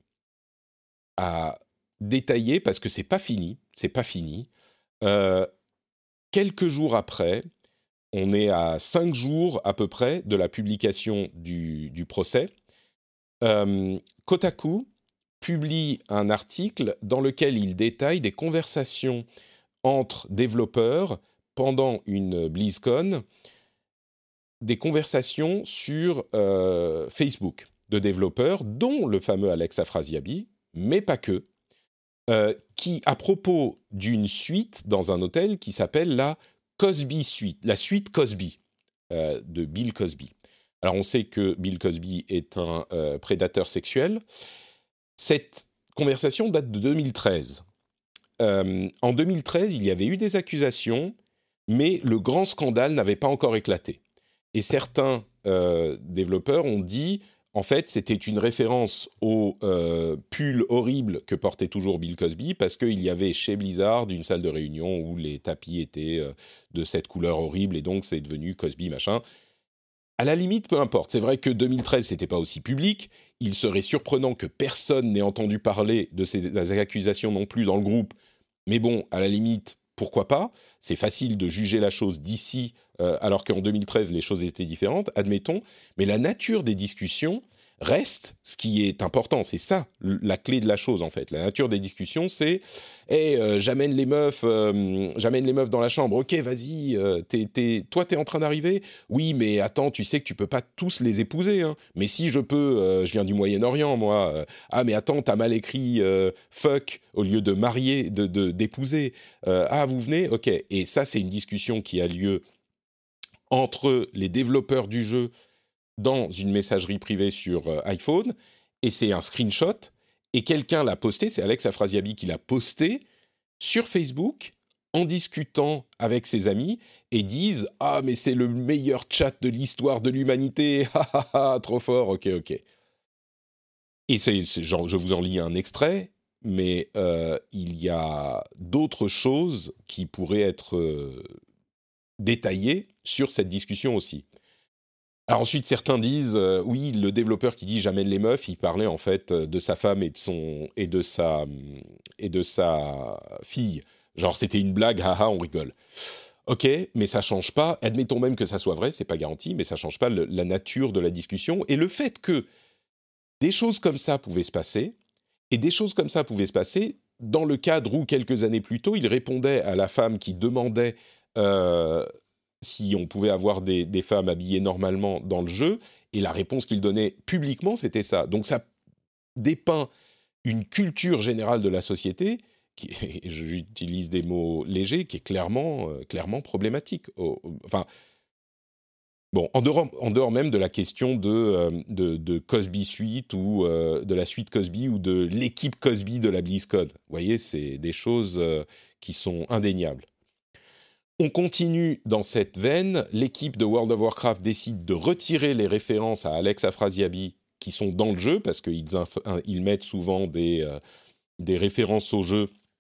à détailler parce que c'est pas fini. C'est pas fini. Euh, quelques jours après, on est à cinq jours à peu près de la publication du, du procès. Euh, Kotaku publie un article dans lequel il détaille des conversations entre développeurs pendant une BlizzCon, des conversations sur euh, Facebook de développeurs, dont le fameux Alex Afrasiabi, mais pas que, euh, qui, à propos d'une suite dans un hôtel qui s'appelle la Cosby Suite, la suite Cosby euh, de Bill Cosby. Alors on sait que Bill Cosby est un euh, prédateur sexuel. Cette conversation date de deux mille treize. Euh, en deux mille treize, il y avait eu des accusations, mais le grand scandale n'avait pas encore éclaté. Et certains euh, développeurs ont dit, en fait, c'était une référence au euh, pull horrible que portait toujours Bill Cosby, parce qu'il y avait chez Blizzard une salle de réunion où les tapis étaient euh, de cette couleur horrible, et donc c'est devenu Cosby, machin. À la limite, peu importe. C'est vrai que deux mille treize, c'était pas aussi public. Il serait surprenant que personne n'ait entendu parler de ces accusations non plus dans le groupe. Mais bon, à la limite, pourquoi pas ? C'est facile de juger la chose d'ici, euh, alors qu'en deux mille treize, les choses étaient différentes, admettons. Mais la nature des discussions reste ce qui est important. C'est ça, la clé de la chose, en fait. La nature des discussions, c'est hey, euh, « j'amène les meufs, euh, j'amène les meufs dans la chambre. Ok, vas-y, euh, t'es, t'es, toi, t'es en train d'arriver ? Oui, mais attends, tu sais que tu peux pas tous les épouser. Hein. Mais si je peux, euh, je viens du Moyen-Orient, moi. Euh, ah, mais attends, t'as mal écrit euh, « fuck » au lieu de marier, de, de, d'épouser. Euh, ah, vous venez ? Ok. Et ça, c'est une discussion qui a lieu entre les développeurs du jeu dans une messagerie privée sur euh, iPhone, et c'est un screenshot, et quelqu'un l'a posté, c'est Alex Afrasiabi qui l'a posté sur Facebook, en discutant avec ses amis, et disent « Ah, mais c'est le meilleur chat de l'histoire de l'humanité, ha ha ha, trop fort, ok, ok ». Et c'est, c'est genre, je vous en lis un extrait, mais euh, il y a d'autres choses qui pourraient être euh, détaillées sur cette discussion aussi. Alors ensuite, certains disent, euh, oui, le développeur qui dit «j'amène les meufs», il parlait en fait de sa femme et de, son, et de, sa, et de sa fille. Genre, c'était une blague, haha, on rigole. Ok, mais ça change pas, admettons même que ça soit vrai, c'est pas garanti, mais ça change pas le, la nature de la discussion. Et le fait que des choses comme ça pouvaient se passer, et des choses comme ça pouvaient se passer dans le cadre où, quelques années plus tôt, il répondait à la femme qui demandait... Euh, si on pouvait avoir des, des femmes habillées normalement dans le jeu, et la réponse qu'il donnait publiquement, c'était ça. Donc ça dépeint une culture générale de la société, qui, et j'utilise des mots légers, qui est clairement, euh, clairement problématique. Oh, enfin, bon, en dehors, en dehors même de la question de, euh, de, de Cosby Suite, ou euh, de la suite Cosby, ou de l'équipe Cosby de la BlizzCon. Vous voyez, c'est des choses euh, qui sont indéniables. On continue dans cette veine. L'équipe de World of Warcraft décide de retirer les références à Alex Afrasiabi qui sont dans le jeu, parce qu'ils inf- ils mettent souvent des, euh, des références au jeu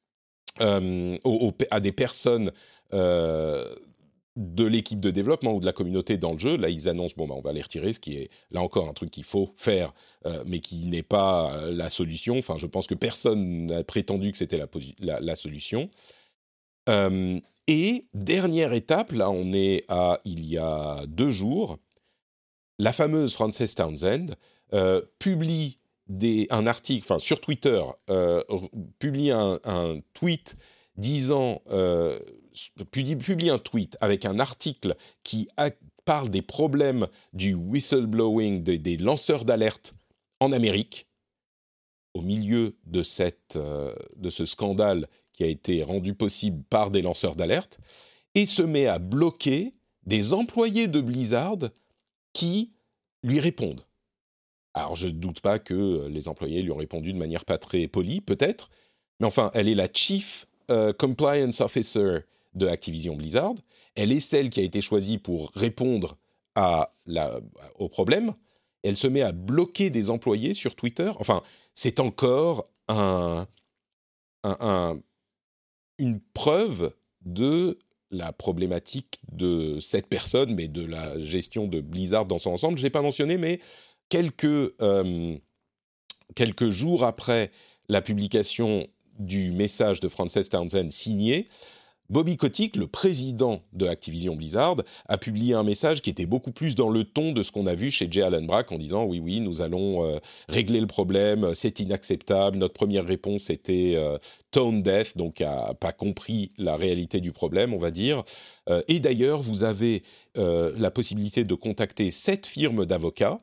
euh, aux, aux, à des personnes euh, de l'équipe de développement ou de la communauté dans le jeu. Là, ils annoncent, bon, bah, on va les retirer, ce qui est, là encore, un truc qu'il faut faire, euh, mais qui n'est pas euh, la solution. Enfin, je pense que personne n'a prétendu que c'était la, posi- la, la solution. Euh, et dernière étape, là, on est à il y a deux jours, la fameuse Frances Townsend euh, publie des, un article, enfin sur Twitter, euh, publie un, un tweet disant, euh, publie, publie un tweet avec un article qui a, parle des problèmes du whistleblowing, des, des lanceurs d'alerte en Amérique, au milieu de, cette, euh, de ce scandale qui a été rendu possible par des lanceurs d'alerte, et se met à bloquer des employés de Blizzard qui lui répondent. Alors, je ne doute pas que les employés lui ont répondu de manière pas très polie, peut-être, mais enfin, elle est la Chief euh, Compliance Officer de Activision Blizzard. Elle est celle qui a été choisie pour répondre à la, au problème. Elle se met à bloquer des employés sur Twitter. Enfin, c'est encore un, un, un, une preuve de la problématique de cette personne, mais de la gestion de Blizzard dans son ensemble. Je n'ai pas mentionné, mais quelques, euh, quelques jours après la publication du message de Frances Townsend signé, Bobby Kotick, le président de Activision Blizzard, a publié un message qui était beaucoup plus dans le ton de ce qu'on a vu chez Jay Allen Brack en disant « Oui, oui, nous allons euh, régler le problème, c'est inacceptable. Notre première réponse était euh, tone deaf, donc n'a pas compris la réalité du problème, on va dire. Euh, et d'ailleurs, vous avez euh, la possibilité de contacter cette firme d'avocats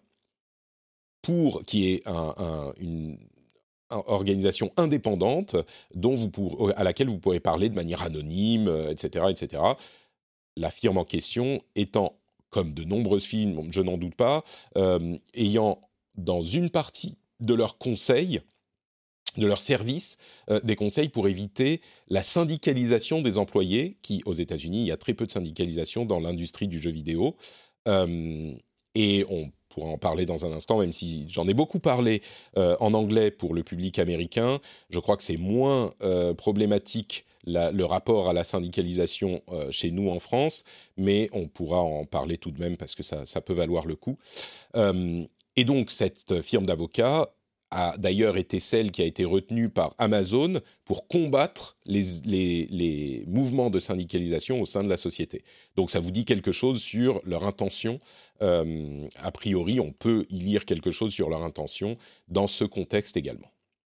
pour qui est un, un, une organisation indépendante dont vous pour, à laquelle vous pourrez parler de manière anonyme, et cetera, et cetera. La firme en question étant, comme de nombreuses firmes, je n'en doute pas, euh, ayant dans une partie de leurs conseils, de leurs services, euh, des conseils pour éviter la syndicalisation des employés, qui, aux États-Unis, il y a très peu de syndicalisation dans l'industrie du jeu vidéo. Euh, et on pourra en parler dans un instant, même si j'en ai beaucoup parlé euh, en anglais pour le public américain. Je crois que c'est moins euh, problématique la, le rapport à la syndicalisation euh, chez nous en France, mais on pourra en parler tout de même parce que ça, ça peut valoir le coup. Euh, et donc, cette firme d'avocats a d'ailleurs été celle qui a été retenue par Amazon pour combattre les, les, les mouvements de syndicalisation au sein de la société. Donc ça vous dit quelque chose sur leur intention. Euh, a priori, on peut y lire quelque chose sur leur intention dans ce contexte également.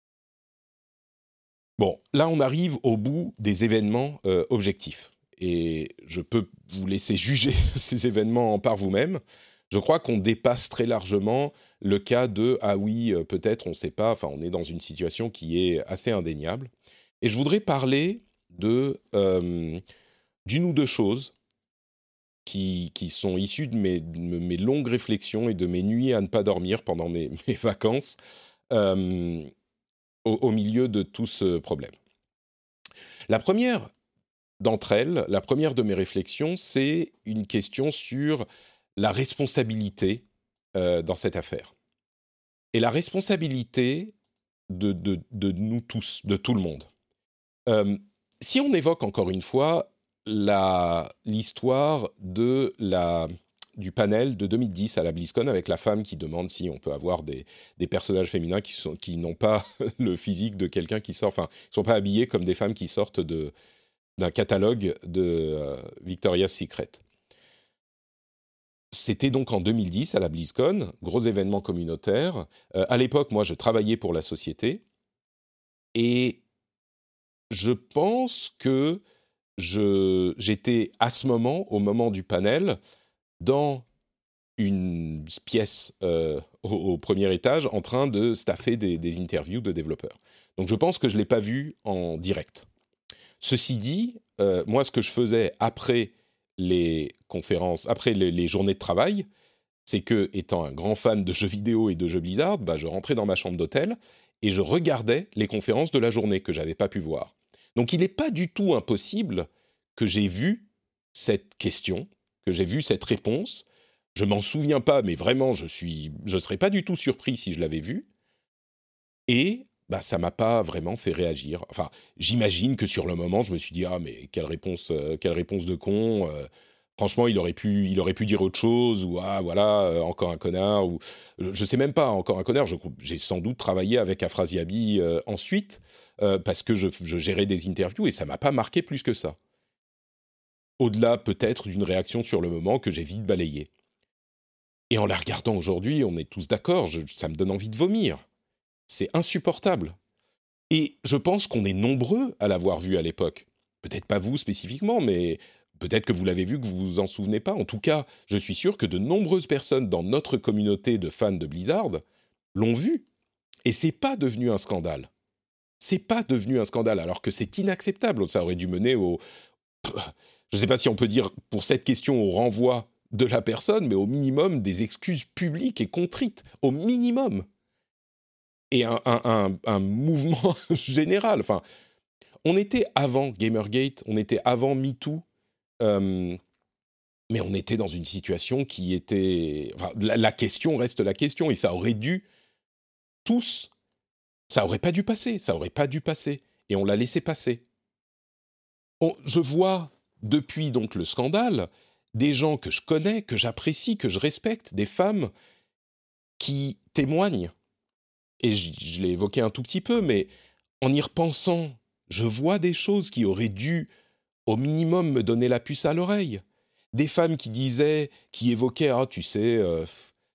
Bon, là on arrive au bout des événements euh, objectifs. Et je peux vous laisser juger ces événements par vous-même. Je crois qu'on dépasse très largement le cas de « ah oui, euh, peut-être, on ne sait pas », enfin, on est dans une situation qui est assez indéniable. Et je voudrais parler de, euh, d'une ou deux choses qui, qui sont issues de mes, de mes longues réflexions et de mes nuits à ne pas dormir pendant mes, mes vacances euh, au, au milieu de tout ce problème. La première d'entre elles, la première de mes réflexions, c'est une question sur la responsabilité euh, dans cette affaire. Et la responsabilité de, de, de nous tous, de tout le monde. Euh, si on évoque encore une fois la, l'histoire de la, du panel de deux mille dix à la BlizzCon avec la femme qui demande si on peut avoir des, des personnages féminins qui, sont, qui n'ont pas le physique de quelqu'un qui sort, enfin, qui ne sont pas habillés comme des femmes qui sortent de, d'un catalogue de euh, Victoria's Secret. C'était donc en deux mille dix à la BlizzCon, gros événement communautaire. Euh, à l'époque, moi, je travaillais pour la société et je pense que je, j'étais à ce moment, au moment du panel, dans une pièce euh, au, au premier étage en train de staffer des, des interviews de développeurs. Donc je pense que je ne l'ai pas vu en direct. Ceci dit, euh, moi, ce que je faisais après les conférences, après les, les journées de travail, c'est que, étant un grand fan de jeux vidéo et de jeux Blizzard, bah, je rentrais dans ma chambre d'hôtel et je regardais les conférences de la journée que j'avais pas pu voir. Donc, il n'est pas du tout impossible que j'ai vu cette question, que j'ai vu cette réponse. Je m'en souviens pas, mais vraiment, je suis, je serais pas du tout surpris si je l'avais vu. Et bah, ça m'a pas vraiment fait réagir. Enfin, j'imagine que sur le moment, je me suis dit: «Ah mais quelle réponse, heu, quelle réponse de con, heu, franchement, il aurait pu il aurait pu dire autre chose» ou «Ah voilà, heu, encore un connard» ou heu, je sais même pas, encore un connard, je j'ai sans doute travaillé avec Afrasiabi, heu, ensuite, heu, parce que je f je gérais des interviews et ça m'a pas marqué plus que ça. Au-delà peut-être d'une réaction sur le moment que j'ai vite balayée. Et en la regardant aujourd'hui, on est tous d'accord, je ça me donne envie de vomir. C'est insupportable. Et je pense qu'on est nombreux à l'avoir vu à l'époque. Peut-être pas vous spécifiquement, mais peut-être que vous l'avez vu, que vous vous en souvenez pas. En tout cas, je suis sûr que de nombreuses personnes dans notre communauté de fans de Blizzard l'ont vu. Et c'est pas devenu un scandale. C'est pas devenu un scandale, alors que c'est inacceptable. Ça aurait dû mener au... Je ne sais pas si on peut dire pour cette question au renvoi de la personne, mais au minimum des excuses publiques et contrites. Au minimum. Et un, un, un, un mouvement général. Enfin, on était avant Gamergate, on était avant MeToo, euh, mais on était dans une situation qui était... Enfin, la, la question reste la question, et ça aurait dû, tous, ça aurait pas dû passer, ça aurait pas dû passer, et on l'a laissé passer. On, je vois, depuis donc le scandale, des gens que je connais, que j'apprécie, que je respecte, des femmes qui témoignent, et je, je l'ai évoqué un tout petit peu, mais en y repensant, je vois des choses qui auraient dû au minimum me donner la puce à l'oreille. Des femmes qui disaient, qui évoquaient, ah tu sais, euh,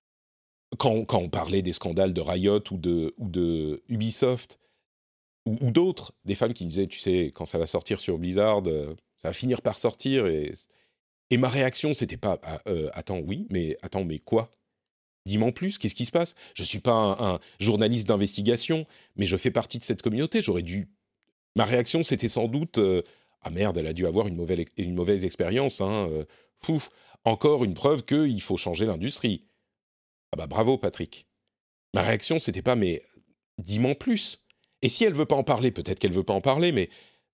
quand, quand on parlait des scandales de Riot ou de, ou de Ubisoft, ou, ou d'autres, des femmes qui disaient, tu sais, quand ça va sortir sur Blizzard, euh, ça va finir par sortir. Et, et ma réaction, c'était pas, ah, euh, attends, oui, mais attends, mais quoi ? Dis-moi en plus, qu'est-ce qui se passe ? Je suis pas un, un journaliste d'investigation, mais je fais partie de cette communauté, j'aurais dû... Ma réaction, c'était sans doute... euh, ah merde, elle a dû avoir une mauvaise, une mauvaise expérience. Hein, euh, Pouf, encore une preuve qu'il faut changer l'industrie. Ah bah bravo Patrick. Ma réaction, c'était pas mais dis-moi en plus. Et si elle veut pas en parler, peut-être qu'elle veut pas en parler, mais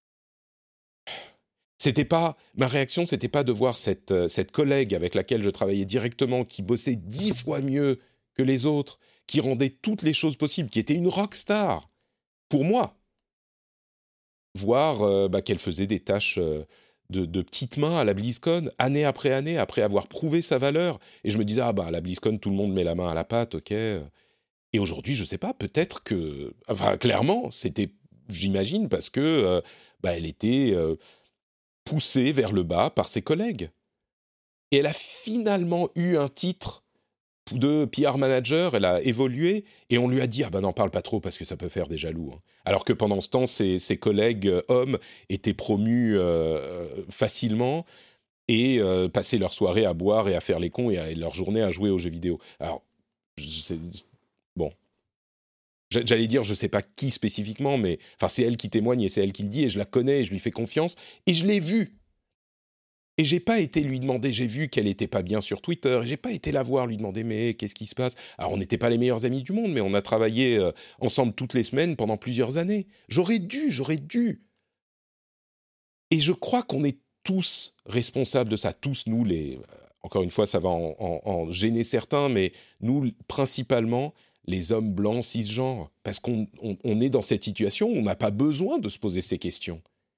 c'était pas ma réaction, c'était pas de voir cette euh, cette collègue avec laquelle je travaillais directement, qui bossait dix fois mieux que les autres, qui rendait toutes les choses possibles, qui était une rockstar pour moi. Voir euh, bah, qu'elle faisait des tâches euh, de, de petites mains à la BlizzCon, année après année, après avoir prouvé sa valeur. Et je me disais, ah bah à la BlizzCon, tout le monde met la main à la pâte, ok. Et aujourd'hui, je sais pas, peut-être que... Enfin, clairement, c'était, j'imagine, parce que euh, bah, elle était euh, poussée vers le bas par ses collègues. Et elle a finalement eu un titre de P R manager, elle a évolué, et on lui a dit « Ah ben n'en parle pas trop parce que ça peut faire des jaloux. Hein. » Alors que pendant ce temps, ses, ses collègues euh, hommes étaient promus euh, facilement et euh, passaient leur soirée à boire et à faire les cons et, à, et leur journée à jouer aux jeux vidéo. Alors, c'est, bon, j'allais dire, je ne sais pas qui spécifiquement, mais enfin, c'est elle qui témoigne et c'est elle qui le dit, et je la connais et je lui fais confiance, et je l'ai vue. Et j'ai pas été lui demander, j'ai vu qu'elle était pas bien sur Twitter, et j'ai pas été la voir lui demander mais qu'est-ce qui se passe ? Alors on n'était pas les meilleurs amis du monde, mais on a travaillé euh, ensemble toutes les semaines pendant plusieurs années. J'aurais dû, j'aurais dû. Et je crois qu'on est tous responsables de ça, tous nous les. Encore une fois, ça va en, en, en gêner certains, mais nous principalement les hommes blancs cisgenres, parce qu'on on, on est dans cette situation où on n'a pas besoin de se poser ces questions.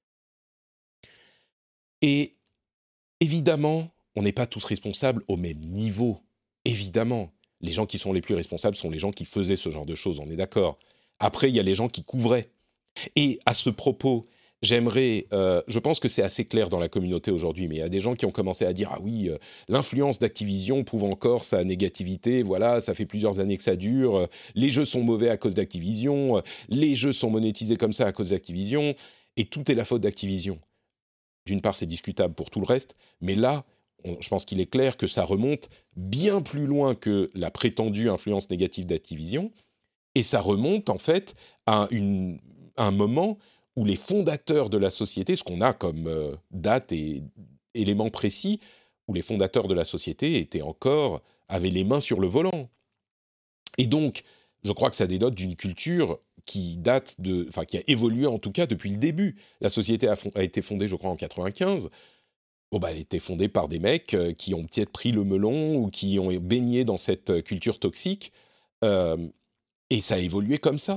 Et évidemment, on n'est pas tous responsables au même niveau. Évidemment, les gens qui sont les plus responsables sont les gens qui faisaient ce genre de choses, on est d'accord. Après, il y a les gens qui couvraient. Et à ce propos, j'aimerais... Euh, je pense que c'est assez clair dans la communauté aujourd'hui, mais il y a des gens qui ont commencé à dire « Ah oui, euh, l'influence d'Activision prouve encore sa négativité, voilà, ça fait plusieurs années que ça dure, euh, les jeux sont mauvais à cause d'Activision, euh, les jeux sont monétisés comme ça à cause d'Activision, et tout est la faute d'Activision. » D'une part, c'est discutable pour tout le reste, mais là, on, je pense qu'il est clair que ça remonte bien plus loin que la prétendue influence négative d'Activision, et ça remonte en fait à une, un moment où les fondateurs de la société, ce qu'on a comme euh, date et éléments précis, où les fondateurs de la société étaient encore, avaient les mains sur le volant. Et donc, je crois que ça dénote d'une culture qui date de, enfin qui a évolué en tout cas depuis le début. La société a, fond, a été fondée, je crois, en quatre-vingt-quinze. Bon bah, elle était fondée par des mecs euh, qui ont peut-être pris le melon ou qui ont baigné dans cette culture toxique, euh, et ça a évolué comme ça.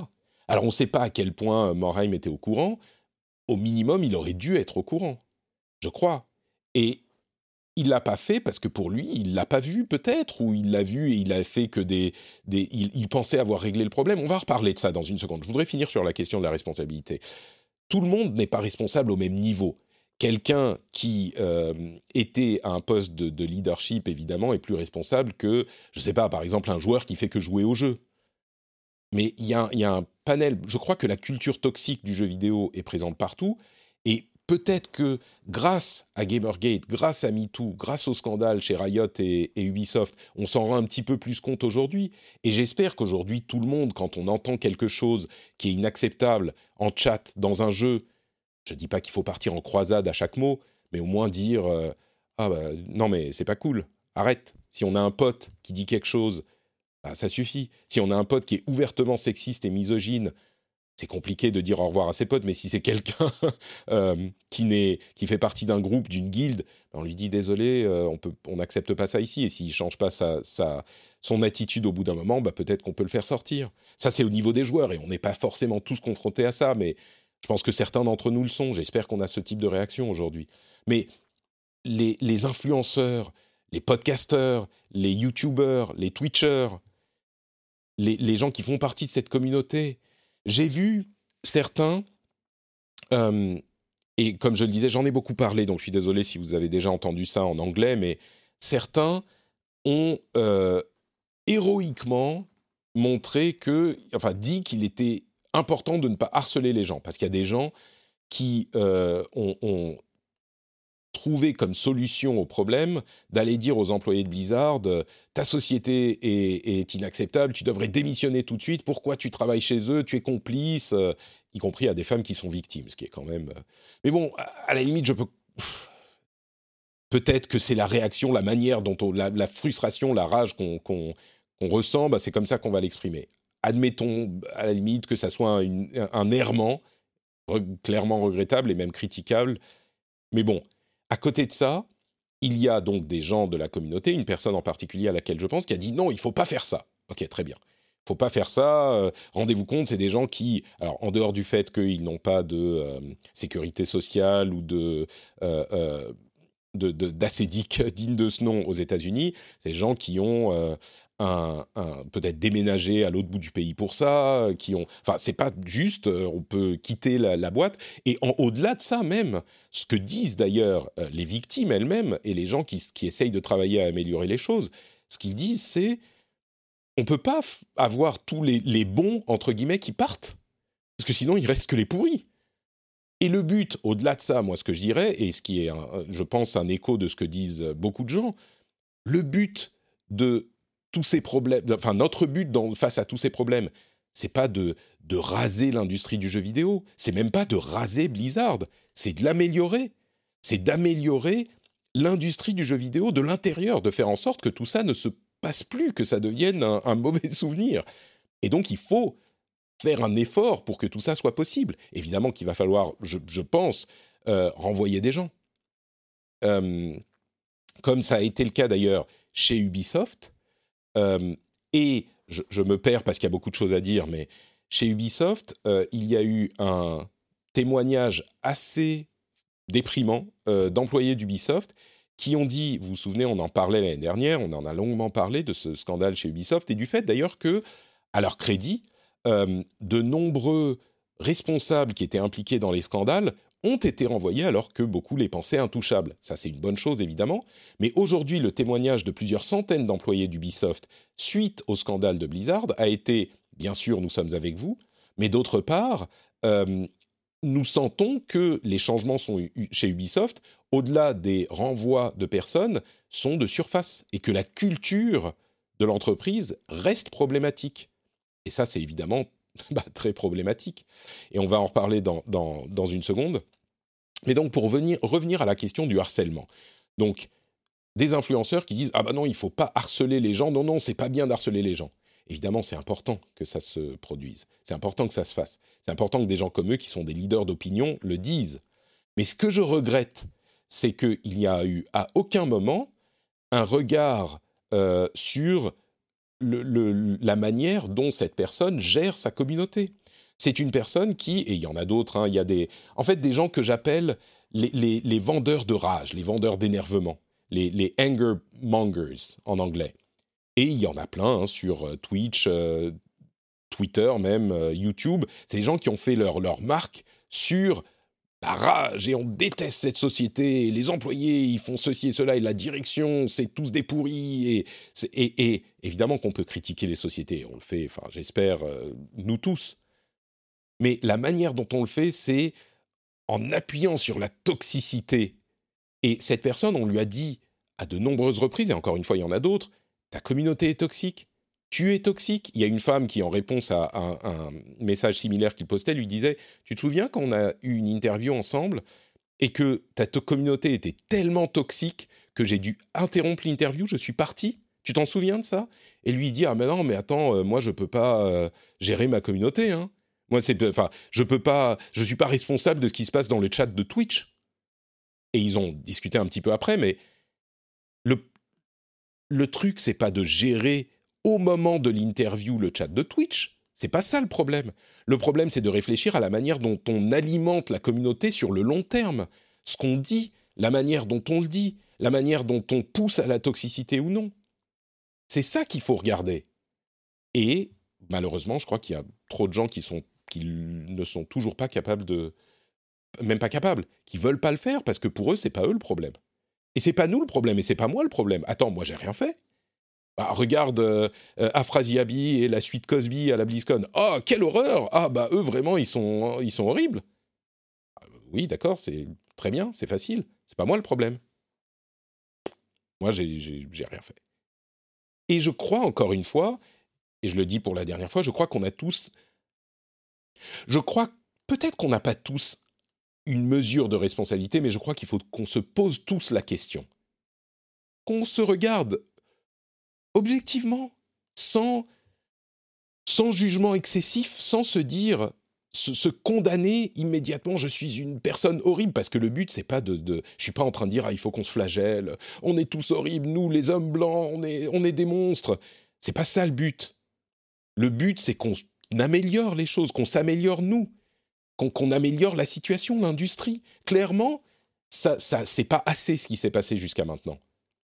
Alors, on ne sait pas à quel point Morheim était au courant. Au minimum, il aurait dû être au courant, je crois. Et il l'a pas fait parce que pour lui, il l'a pas vu peut-être, ou il l'a vu et il a fait que des... des il, il pensait avoir réglé le problème. On va reparler de ça dans une seconde. Je voudrais finir sur la question de la responsabilité. Tout le monde n'est pas responsable au même niveau. Quelqu'un qui euh, était à un poste de, de leadership, évidemment, est plus responsable que, je ne sais pas, par exemple, un joueur qui fait que jouer au jeu. Mais il y a, il y a un panel, je crois que la culture toxique du jeu vidéo est présente partout, et peut-être que grâce à Gamergate, grâce à MeToo, grâce au scandale chez Riot et, et Ubisoft, on s'en rend un petit peu plus compte aujourd'hui, et j'espère qu'aujourd'hui, tout le monde, quand on entend quelque chose qui est inacceptable en chat, dans un jeu, je ne dis pas qu'il faut partir en croisade à chaque mot, mais au moins dire euh, ah bah, non mais c'est pas cool, arrête. Si on a un pote qui dit quelque chose, bah, ça suffit. Si on a un pote qui est ouvertement sexiste et misogyne, c'est compliqué de dire au revoir à ses potes, mais si c'est quelqu'un euh, qui, n'est, qui fait partie d'un groupe, d'une guilde, on lui dit désolé, euh, on peut, on n'accepte pas ça ici, et s'il ne change pas sa, sa, son attitude au bout d'un moment, bah, peut-être qu'on peut le faire sortir. Ça, c'est au niveau des joueurs, et on n'est pas forcément tous confrontés à ça, mais je pense que certains d'entre nous le sont. J'espère qu'on a ce type de réaction aujourd'hui. Mais les, les influenceurs, les podcasteurs, les youtubeurs, les twitchers, les, les gens qui font partie de cette communauté, j'ai vu certains, euh, et comme je le disais, j'en ai beaucoup parlé, donc je suis désolé si vous avez déjà entendu ça en anglais, mais certains ont euh, héroïquement montré que, enfin, dit qu'il était important de ne pas harceler les gens, parce qu'il y a des gens qui euh, ont, ont trouvé comme solution au problème d'aller dire aux employés de Blizzard euh, ta société est, est inacceptable, tu devrais démissionner tout de suite, pourquoi tu travailles chez eux, tu es complice, euh, y compris à des femmes qui sont victimes, ce qui est quand même... Euh... Mais bon, à, à la limite, je peux... Pff, peut-être que c'est la réaction, la manière dont on... La, la frustration, la rage qu'on, qu'on, qu'on ressent, bah, c'est comme ça qu'on va l'exprimer. Admettons, à la limite, que ça soit un, un, un errement, re- clairement regrettable et même critiquable, mais bon... À côté de ça, il y a donc des gens de la communauté, une personne en particulier à laquelle je pense, qui a dit non, il ne faut pas faire ça. Ok, très bien. Il ne faut pas faire ça. Euh, rendez-vous compte, c'est des gens qui, alors en dehors du fait qu'ils n'ont pas de euh, sécurité sociale ou de, euh, euh, de, de d'acédique digne de ce nom aux États-Unis, c'est des gens qui ont euh, un, un, peut-être déménagé à l'autre bout du pays pour ça, qui ont, enfin, c'est pas juste, euh, on peut quitter la, la boîte. Et en, au-delà de ça même, ce que disent d'ailleurs euh, les victimes elles-mêmes et les gens qui, qui essayent de travailler à améliorer les choses, ce qu'ils disent, c'est on peut pas f- avoir tous les, les bons entre guillemets qui partent, parce que sinon il reste que les pourris. Et le but, au-delà de ça, moi, ce que je dirais, et ce qui est, un, je pense, un écho de ce que disent beaucoup de gens, le but de tous ces problèmes, enfin notre but dans, face à tous ces problèmes, c'est pas de, de raser l'industrie du jeu vidéo, c'est même pas de raser Blizzard, c'est de l'améliorer, c'est d'améliorer l'industrie du jeu vidéo de l'intérieur, de faire en sorte que tout ça ne se passe plus, que ça devienne un, un mauvais souvenir. Et donc il faut faire un effort pour que tout ça soit possible. Évidemment qu'il va falloir, je, je pense, euh, renvoyer des gens. Euh, comme ça a été le cas d'ailleurs chez Ubisoft, euh, et je, je me perds parce qu'il y a beaucoup de choses à dire, mais chez Ubisoft, euh, il y a eu un témoignage assez déprimant euh, d'employés d'Ubisoft qui ont dit, vous vous souvenez, on en parlait l'année dernière, on en a longuement parlé de ce scandale chez Ubisoft, et du fait d'ailleurs que, à leur crédit, euh, de nombreux responsables qui étaient impliqués dans les scandales ont été renvoyés alors que beaucoup les pensaient intouchables. Ça, c'est une bonne chose, évidemment. Mais aujourd'hui, le témoignage de plusieurs centaines d'employés d'Ubisoft suite au scandale de Blizzard a été, bien sûr, nous sommes avec vous, mais d'autre part, euh, nous sentons que les changements sont u- chez Ubisoft, au-delà des renvois de personnes, sont de surface et que la culture de l'entreprise reste problématique. Et ça, c'est évidemment bah, très problématique. Et on va en reparler dans, dans, dans une seconde. Mais donc, pour venir, revenir à la question du harcèlement. Donc, des influenceurs qui disent « Ah bah non, il ne faut pas harceler les gens. Non, non, c'est pas bien d'harceler les gens. » Évidemment, c'est important que ça se produise. C'est important que ça se fasse. C'est important que des gens comme eux, qui sont des leaders d'opinion, le disent. Mais ce que je regrette, c'est qu'il n'y a eu à aucun moment un regard euh, sur le, le, la manière dont cette personne gère sa communauté. C'est une personne qui, et il y en a d'autres, hein, il y a des, en fait des gens que j'appelle les, les, les vendeurs de rage, les vendeurs d'énervement, les, les anger mongers en anglais. Et il y en a plein hein, sur Twitch, euh, Twitter même, euh, YouTube. C'est des gens qui ont fait leur, leur marque sur la rage et on déteste cette société. Et les employés, ils font ceci et cela et la direction, c'est tous des pourris. Et, et, et évidemment qu'on peut critiquer les sociétés. On le fait, enfin, j'espère, euh, nous tous. Mais la manière dont on le fait, c'est en appuyant sur la toxicité. Et cette personne, on lui a dit à de nombreuses reprises, et encore une fois, il y en a d'autres, ta communauté est toxique, tu es toxique. Il y a une femme qui, en réponse à un, un message similaire qu'il postait, lui disait « Tu te souviens quand on a eu une interview ensemble et que ta to- communauté était tellement toxique que j'ai dû interrompre l'interview, je suis parti. Tu t'en souviens de ça ?» Et lui il dit « Ah mais non, mais attends, euh, moi je peux pas euh, gérer ma communauté, hein. Moi, c'est, enfin, je peux pas, je suis pas responsable de ce qui se passe dans le chat de Twitch. » Et ils ont discuté un petit peu après, mais le, le truc, c'est pas de gérer au moment de l'interview le chat de Twitch. C'est pas ça le problème. Le problème, c'est de réfléchir à la manière dont on alimente la communauté sur le long terme. Ce qu'on dit, la manière dont on le dit, la manière dont on pousse à la toxicité ou non. C'est ça qu'il faut regarder. Et malheureusement, je crois qu'il y a trop de gens qui sont qui ne sont toujours pas capables de, même pas capables, qui veulent pas le faire parce que pour eux c'est pas eux le problème. Et c'est pas nous le problème et c'est pas moi le problème. Attends, moi j'ai rien fait. Bah, regarde euh, euh, Afrasiabi et la suite Cosby à la BlizzCon. Oh quelle horreur. Ah bah eux vraiment ils sont ils sont horribles. Oui d'accord, c'est très bien, c'est facile. C'est pas moi le problème. Moi j'ai j'ai, j'ai rien fait. Et je crois encore une fois, et je le dis pour la dernière fois, je crois qu'on a tous Je crois peut-être qu'on n'a pas tous une mesure de responsabilité, mais je crois qu'il faut qu'on se pose tous la question. Qu'on se regarde objectivement, sans, sans jugement excessif, sans se dire, se, se condamner immédiatement, je suis une personne horrible, parce que le but, c'est pas de... de je suis pas en train de dire, ah, il faut qu'on se flagelle, on est tous horribles, nous, les hommes blancs, on est, on est des monstres. C'est pas ça le but. Le but, c'est qu'on améliore les choses, qu'on s'améliore nous. Qu'on, qu'on améliore la situation, l'industrie. Clairement, ça, ça, c'est pas assez ce qui s'est passé jusqu'à maintenant.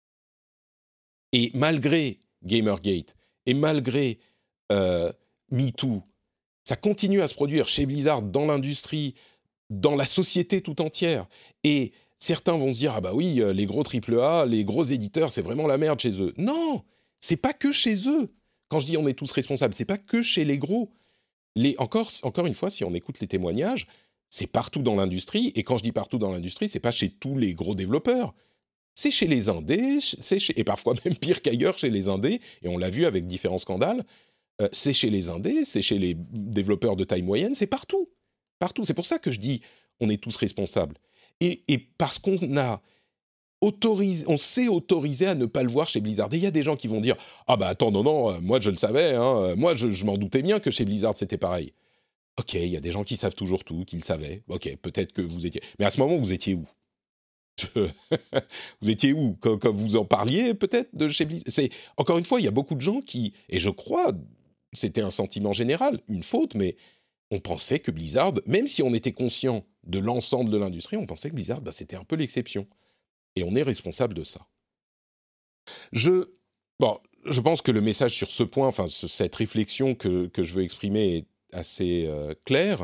Et malgré Gamergate, et malgré euh, MeToo, ça continue à se produire chez Blizzard, dans l'industrie, dans la société tout entière. Et certains vont se dire, ah bah oui, les gros triple A, les gros éditeurs, c'est vraiment la merde chez eux. Non, c'est pas que chez eux. Quand je dis on est tous responsables, c'est pas que chez les gros. Les, encore, encore une fois, si on écoute les témoignages, c'est partout dans l'industrie. Et quand je dis partout dans l'industrie, c'est pas chez tous les gros développeurs. C'est chez les indés, c'est chez, et parfois même pire qu'ailleurs chez les indés. Et on l'a vu avec différents scandales. Euh, c'est chez les indés, c'est chez les développeurs de taille moyenne, c'est partout. Partout. C'est pour ça que je dis on est tous responsables. Et, et parce qu'on a autorisé, on s'est autorisé à ne pas le voir chez Blizzard. Et il y a des gens qui vont dire « Ah bah attends, non, non, euh, moi je le savais, hein, moi je, je m'en doutais bien que chez Blizzard c'était pareil. » Ok, il y a des gens qui savent toujours tout, qui le savaient. Ok, peut-être que vous étiez... Mais à ce moment, vous étiez où? Je... Vous étiez où quand, quand vous en parliez peut-être de chez Blizzard? C'est... Encore une fois, il y a beaucoup de gens qui... Et je crois, c'était un sentiment général, une faute, mais on pensait que Blizzard, même si on était conscient de l'ensemble de l'industrie, on pensait que Blizzard, bah, c'était un peu l'exception. Et on est responsable de ça. Je, bon, je pense que le message sur ce point, enfin ce, cette réflexion que, que je veux exprimer est assez euh, claire.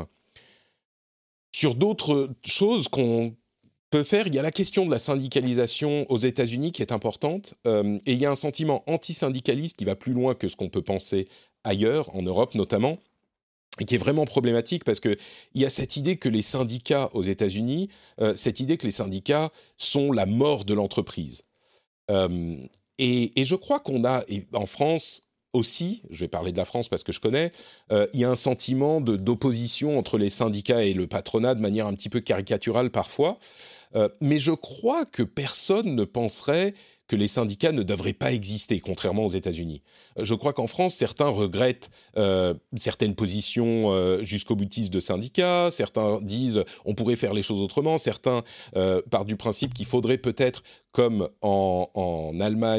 Sur d'autres choses qu'on peut faire, il y a la question de la syndicalisation aux États-Unis qui est importante, euh, et il y a un sentiment antisyndicaliste qui va plus loin que ce qu'on peut penser ailleurs, en Europe notamment, et qui est vraiment problématique parce qu'il y a cette idée que les syndicats aux États-Unis, euh, cette idée que les syndicats sont la mort de l'entreprise. Euh, et, et je crois qu'on a, et en France aussi, je vais parler de la France parce que je connais, euh, il y a un sentiment de, d'opposition entre les syndicats et le patronat de manière un petit peu caricaturale parfois. Euh, mais je crois que personne ne penserait que les syndicats ne devraient pas exister, contrairement aux États-Unis. Je crois qu'en France, certains regrettent euh, certaines positions euh, jusqu'au boutiste de syndicats, certains disent on pourrait faire les choses autrement, certains euh, partent du principe qu'il faudrait peut-être, comme en, en Allemagne,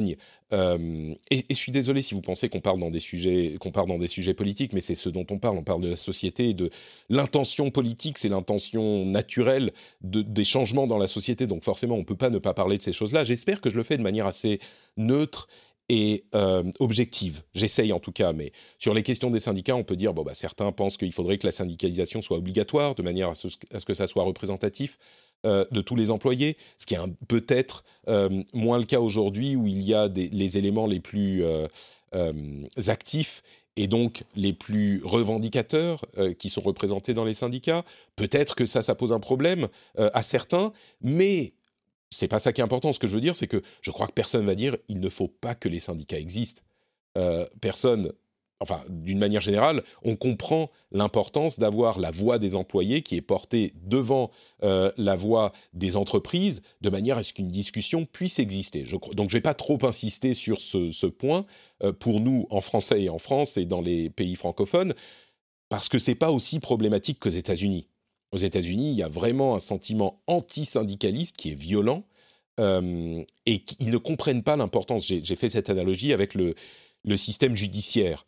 Euh, et, et je suis désolé si vous pensez qu'on parle dans des sujets, qu'on parle dans des sujets politiques, mais c'est ce dont on parle. On parle de la société et de l'intention politique, c'est l'intention naturelle de, des changements dans la société. Donc forcément, on ne peut pas ne pas parler de ces choses-là. J'espère que je le fais de manière assez neutre et euh, objective. J'essaye en tout cas, mais sur les questions des syndicats, on peut dire, bon, bah, certains pensent qu'il faudrait que la syndicalisation soit obligatoire, de manière à ce, à ce que ça soit représentatif euh, de tous les employés, ce qui est un, peut-être euh, moins le cas aujourd'hui, où il y a des, les éléments les plus euh, euh, actifs et donc les plus revendicateurs euh, qui sont représentés dans les syndicats. Peut-être que ça, ça pose un problème euh, à certains, mais c'est pas ça qui est important. Ce que je veux dire, c'est que je crois que personne va dire il ne faut pas que les syndicats existent. Euh, personne, enfin, d'une manière générale, on comprend l'importance d'avoir la voix des employés qui est portée devant euh, la voix des entreprises, de manière à ce qu'une discussion puisse exister. Je, donc, je vais pas trop insister sur ce, ce point euh, pour nous en français et en France et dans les pays francophones, parce que c'est pas aussi problématique qu'aux États-Unis. Aux États-Unis, il y a vraiment un sentiment anti-syndicaliste qui est violent euh, et qu'ils ne comprennent pas l'importance. J'ai, j'ai fait cette analogie avec le, le système judiciaire.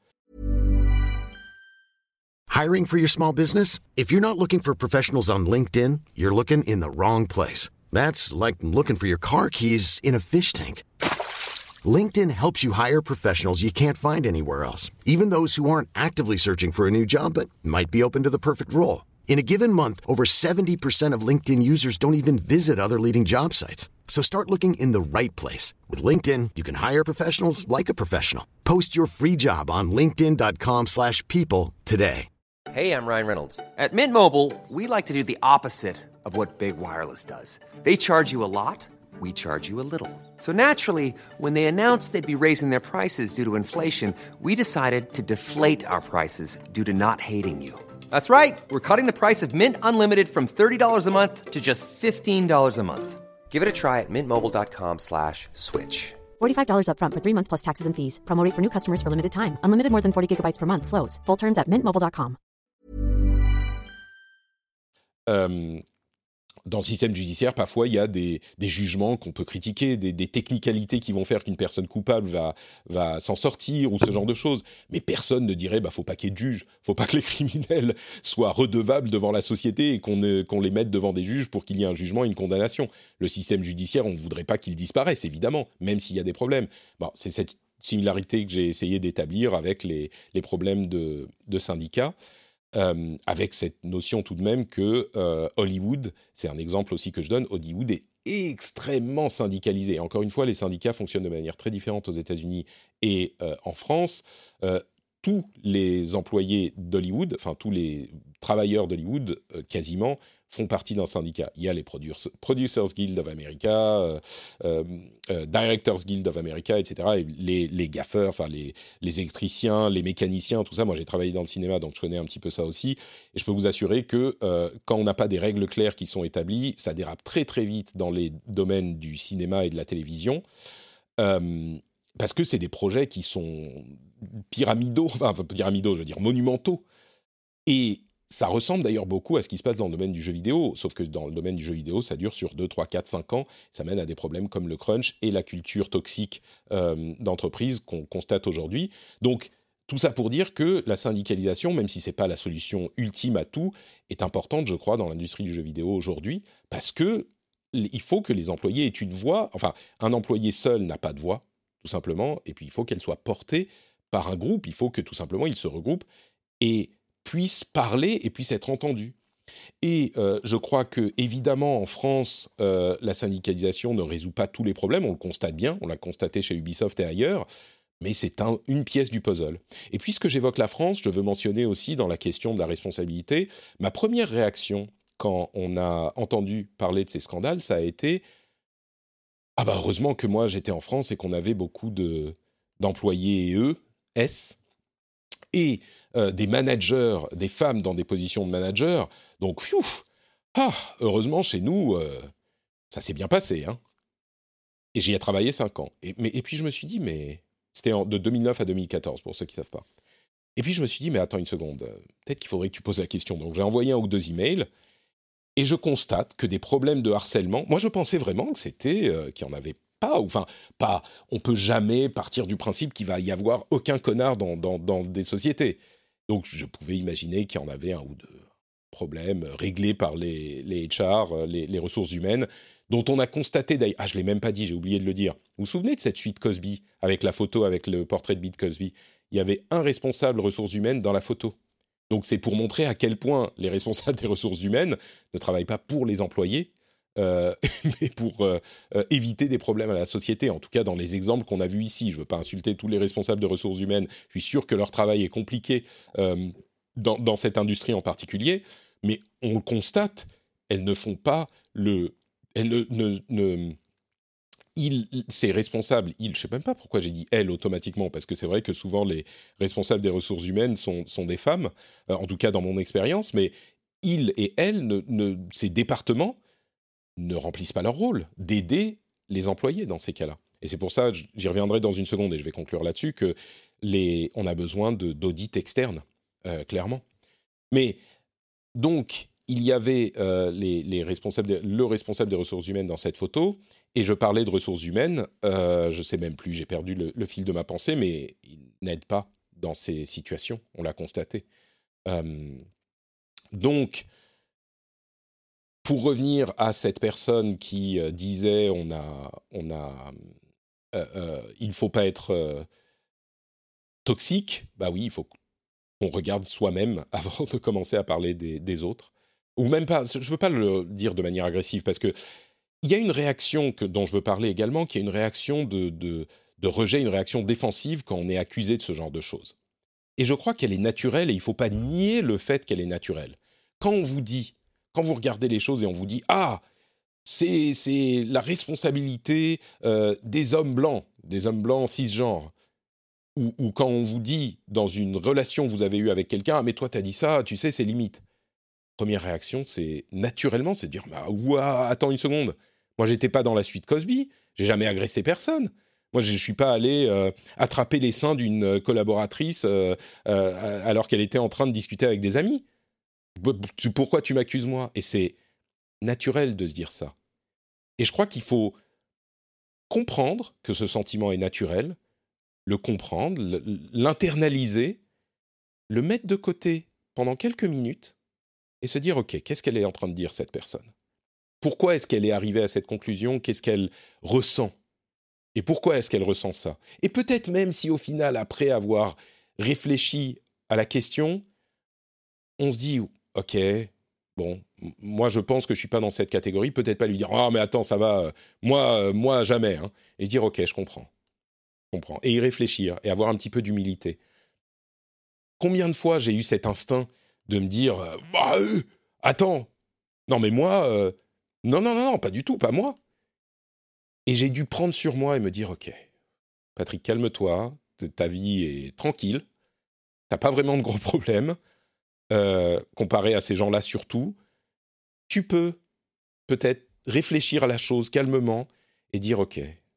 Hiring for your small business? If you're not looking for professionals on LinkedIn, you're looking in the wrong place. That's like looking for your car keys in a fish tank. LinkedIn helps you hire professionals you can't find anywhere else, even those who aren't actively searching for a new job but might be open to the perfect role. In a given month, over seventy percent of LinkedIn users don't even visit other leading job sites. So start looking in the right place. With LinkedIn, you can hire professionals like a professional. Post your free job on linkedin dot com slash people today. Hey, I'm Ryan Reynolds. At Mint Mobile, we like to do the opposite of what Big Wireless does. They charge you a lot, we charge you a little. So naturally, when they announced they'd be raising their prices due to inflation, we decided to deflate our prices due to not hating you. That's right. We're cutting the price of Mint Unlimited from thirty dollars a month to just fifteen dollars a month. Give it a try at mintmobile.com slash switch. forty-five dollars up front for three months plus taxes and fees. Promo rate for new customers for limited time. Unlimited more than forty gigabytes per month. Slows full terms at mint mobile dot com. Euh, dans le système judiciaire, parfois, il y a des, des jugements qu'on peut critiquer, des, des technicalités qui vont faire qu'une personne coupable va, va s'en sortir ou ce genre de choses. Mais personne ne dirait, bah, faut pas qu'il y ait de juges, faut pas que les criminels soient redevables devant la société et qu'on, ne, qu'on les mette devant des juges pour qu'il y ait un jugement et une condamnation. Le système judiciaire, on ne voudrait pas qu'il disparaisse, évidemment, même s'il y a des problèmes. Bon, c'est cette similarité que j'ai essayé d'établir avec les, les problèmes de, de syndicats. Euh, avec cette notion tout de même que euh, Hollywood, c'est un exemple aussi que je donne, Hollywood est extrêmement syndicalisé. Encore une fois, les syndicats fonctionnent de manière très différente aux États-Unis et euh, en France. Euh, tous les employés d'Hollywood, enfin tous les travailleurs d'Hollywood, euh, quasiment, font partie d'un syndicat. Il y a les Producers, Producers Guild of America, euh, euh, euh, Directors Guild of America, et cetera. Et les, les gaffeurs, enfin les, les électriciens, les mécaniciens, tout ça. Moi, j'ai travaillé dans le cinéma, donc je connais un petit peu ça aussi. Et je peux vous assurer que euh, quand on n'a pas des règles claires qui sont établies, ça dérape très très vite dans les domaines du cinéma et de la télévision. Euh, parce que c'est des projets qui sont pyramidaux, enfin pyramidaux, je veux dire monumentaux. Et ça ressemble d'ailleurs beaucoup à ce qui se passe dans le domaine du jeu vidéo, sauf que dans le domaine du jeu vidéo, ça dure sur deux, trois, quatre, cinq ans. Ça mène à des problèmes comme le crunch et la culture toxique euh, d'entreprise qu'on constate aujourd'hui. Donc, tout ça pour dire que la syndicalisation, même si ce n'est pas la solution ultime à tout, est importante, je crois, dans l'industrie du jeu vidéo aujourd'hui, parce que il faut que les employés aient une voix. Enfin, un employé seul n'a pas de voix, tout simplement, et puis il faut qu'elle soit portée par un groupe. Il faut que, tout simplement, ils se regroupent et puissent parler et puissent être entendus. Et euh, je crois que, évidemment, en France, euh, la syndicalisation ne résout pas tous les problèmes, on le constate bien, on l'a constaté chez Ubisoft et ailleurs, mais c'est un, une pièce du puzzle. Et puisque j'évoque la France, je veux mentionner aussi dans la question de la responsabilité, ma première réaction quand on a entendu parler de ces scandales, ça a été « Ah bah heureusement que moi j'étais en France et qu'on avait beaucoup de, d'employés E S et euh, des managers, des femmes dans des positions de managers. Donc, pfiou, ah, heureusement chez nous, euh, ça s'est bien passé. Hein. Et j'y ai travaillé cinq ans. Et, mais, et puis je me suis dit, mais c'était en, de deux mille neuf à deux mille quatorze, pour ceux qui ne savent pas. Et puis je me suis dit, mais attends une seconde, peut-être qu'il faudrait que tu poses la question. Donc j'ai envoyé un ou deux emails et je constate que des problèmes de harcèlement, moi je pensais vraiment que c'était, euh, qu'il y en avait pas. Enfin, pas. On peut jamais partir du principe qu'il va y avoir aucun connard dans, dans, dans des sociétés. Donc, je pouvais imaginer qu'il y en avait un ou deux problèmes réglés par les, les H R, les, les ressources humaines, dont on a constaté d'ailleurs... Ah, je ne l'ai même pas dit, j'ai oublié de le dire. Vous vous souvenez de cette suite Cosby, avec la photo, avec le portrait de Bill Cosby? Il y avait un responsable ressources humaines dans la photo. Donc, c'est pour montrer à quel point les responsables des ressources humaines ne travaillent pas pour les employés, euh, mais pour euh, euh, éviter des problèmes à la société. En tout cas, dans les exemples qu'on a vus ici. Je ne veux pas insulter tous les responsables de ressources humaines. Je suis sûr que leur travail est compliqué euh, dans, dans cette industrie en particulier. Mais on le constate, elles ne font pas le... Elles ne... ne, ne Il, ces responsables, il, je ne sais même pas pourquoi j'ai dit elle automatiquement, parce que c'est vrai que souvent les responsables des ressources humaines sont, sont des femmes, euh, en tout cas dans mon expérience, mais ils et elles, ne, ne, ces départements, ne remplissent pas leur rôle d'aider les employés dans ces cas-là. Et c'est pour ça, j'y reviendrai dans une seconde et je vais conclure là-dessus, que les, on a besoin de, d'audit externe, euh, clairement. Mais donc, il y avait euh, les, les responsables de, le responsable des ressources humaines dans cette photo, et je parlais de ressources humaines, euh, je ne sais même plus, j'ai perdu le, le fil de ma pensée, mais il n'aide pas dans ces situations, on l'a constaté. Euh, donc, pour revenir à cette personne qui euh, disait on a, on a, euh, euh, il ne faut pas être euh, toxique, bah oui, il faut qu'on regarde soi-même avant de commencer à parler des, des autres. Ou même pas, je ne veux pas le dire de manière agressive, parce qu'il y a une réaction que, dont je veux parler également, qui est une réaction de, de, de rejet, une réaction défensive quand on est accusé de ce genre de choses. Et je crois qu'elle est naturelle, et il ne faut pas nier le fait qu'elle est naturelle. Quand on vous dit, quand vous regardez les choses et on vous dit « Ah, c'est, c'est la responsabilité euh, des hommes blancs, des hommes blancs cisgenres », ou, ou quand on vous dit, dans une relation que vous avez eue avec quelqu'un « Ah, mais toi, t'as dit ça, tu sais, c'est limite ». Première réaction, c'est naturellement, c'est de dire bah, « Ouah, attends une seconde, moi, j'étais pas dans la suite Cosby, j'ai jamais agressé personne. Moi, je suis pas allé euh, attraper les seins d'une collaboratrice euh, euh, alors qu'elle était en train de discuter avec des amis. Pourquoi tu m'accuses, moi ?» Et c'est naturel de se dire ça. Et je crois qu'il faut comprendre que ce sentiment est naturel, le comprendre, l'internaliser, le mettre de côté pendant quelques minutes, et se dire, OK, qu'est-ce qu'elle est en train de dire, cette personne ? Pourquoi est-ce qu'elle est arrivée à cette conclusion ? Qu'est-ce qu'elle ressent ? Et pourquoi est-ce qu'elle ressent ça ? Et peut-être même si au final, après avoir réfléchi à la question, on se dit, OK, bon, moi je pense que je ne suis pas dans cette catégorie, peut-être pas lui dire, ah oh, mais attends, ça va, moi, moi jamais, hein. Et dire, OK, je comprends, je comprends. Et y réfléchir, et avoir un petit peu d'humilité. Combien de fois j'ai eu cet instinct de me dire euh, bah, euh, attends, non mais moi, euh, non, non, non, non, pas du tout, pas moi. Et j'ai dû prendre sur moi et me dire, OK, Patrick, calme-toi, ta vie est tranquille, t'as pas vraiment de gros problèmes, euh, comparé à ces gens-là surtout. Tu peux peut-être réfléchir à la chose calmement et dire, OK,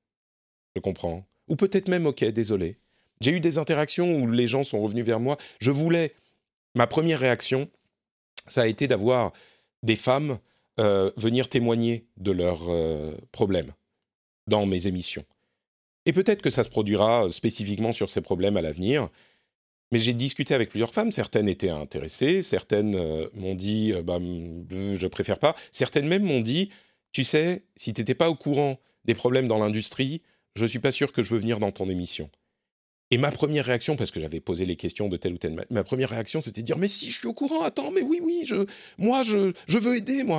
je comprends. Ou peut-être même, OK, désolé. J'ai eu des interactions où les gens sont revenus vers moi, je voulais... Ma première réaction, ça a été d'avoir des femmes euh, venir témoigner de leurs euh, problèmes dans mes émissions. Et peut-être que ça se produira spécifiquement sur ces problèmes à l'avenir, mais j'ai discuté avec plusieurs femmes, certaines étaient intéressées, certaines euh, m'ont dit euh, bah, « je préfère pas », certaines même m'ont dit « tu sais, si tu n'étais pas au courant des problèmes dans l'industrie, je ne suis pas sûr que je veux venir dans ton émission ». Et ma première réaction, parce que j'avais posé les questions de telle ou telle... Ma première réaction, c'était de dire « Mais si, je suis au courant, attends, mais oui, oui, je, moi, je, je veux aider, moi !»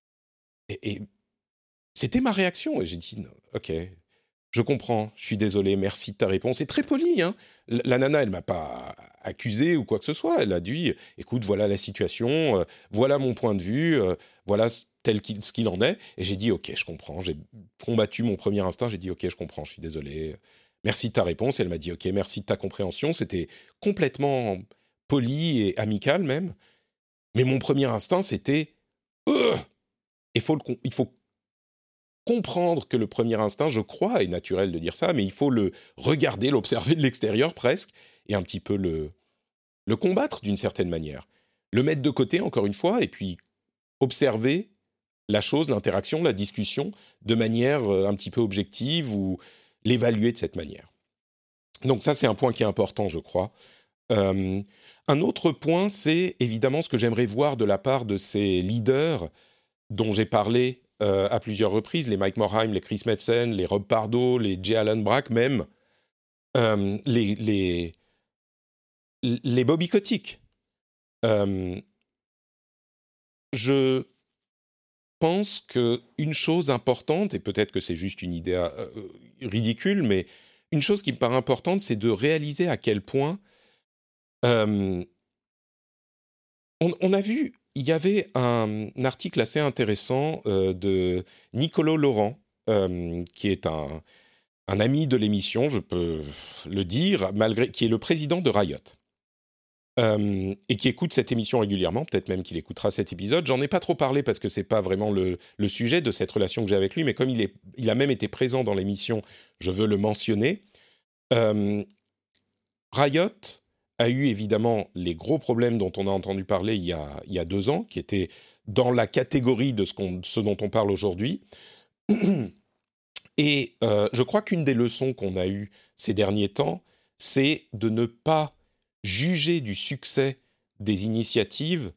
et, et c'était ma réaction, et j'ai dit « Ok, je comprends, je suis désolé, merci de ta réponse. » C'est très poli, hein. La, la nana, elle ne m'a pas accusé ou quoi que ce soit. Elle a dit « Écoute, voilà la situation, euh, voilà mon point de vue, euh, voilà tel qu'il, ce qu'il en est. » Et j'ai dit « Ok, je comprends. » J'ai combattu mon premier instinct, j'ai dit « Ok, je comprends, je suis désolé. » Merci de ta réponse. Et elle m'a dit « Ok, merci de ta compréhension. » C'était complètement poli et amical même. Mais mon premier instinct, c'était euh, « il faut, le, il faut comprendre que le premier instinct, je crois, est naturel de dire ça, mais il faut le regarder, l'observer de l'extérieur presque, et un petit peu le, le combattre d'une certaine manière. Le mettre de côté, encore une fois, et puis observer la chose, l'interaction, la discussion de manière euh, un petit peu objective ou l'évaluer de cette manière. Donc ça, c'est un point qui est important, je crois. Euh, un autre point, c'est évidemment ce que j'aimerais voir de la part de ces leaders dont j'ai parlé euh, à plusieurs reprises, les Mike Morhaime, les Chris Metzen, les Rob Pardo, les J. Allen Brack même, euh, les, les, les Bobby Kotick. Euh, je pense qu'une chose importante, et peut-être que c'est juste une idée euh, ridicule, mais une chose qui me paraît importante, c'est de réaliser à quel point euh, on, on a vu, il y avait un, un article assez intéressant euh, de Nicolo Laurent, euh, qui est un, un ami de l'émission, je peux le dire, malgré, qui est le président de Riot. Euh, et qui écoute cette émission régulièrement, peut-être même qu'il écoutera cet épisode. J'en ai pas trop parlé parce que c'est pas vraiment le, le sujet de cette relation que j'ai avec lui, mais comme il, est, il a même été présent dans l'émission, je veux le mentionner. Euh, Riot a eu évidemment les gros problèmes dont on a entendu parler il y a, il y a deux ans, qui étaient dans la catégorie de ce, qu'on, ce dont on parle aujourd'hui. Et euh, je crois qu'une des leçons qu'on a eues ces derniers temps, c'est de ne pas juger du succès des initiatives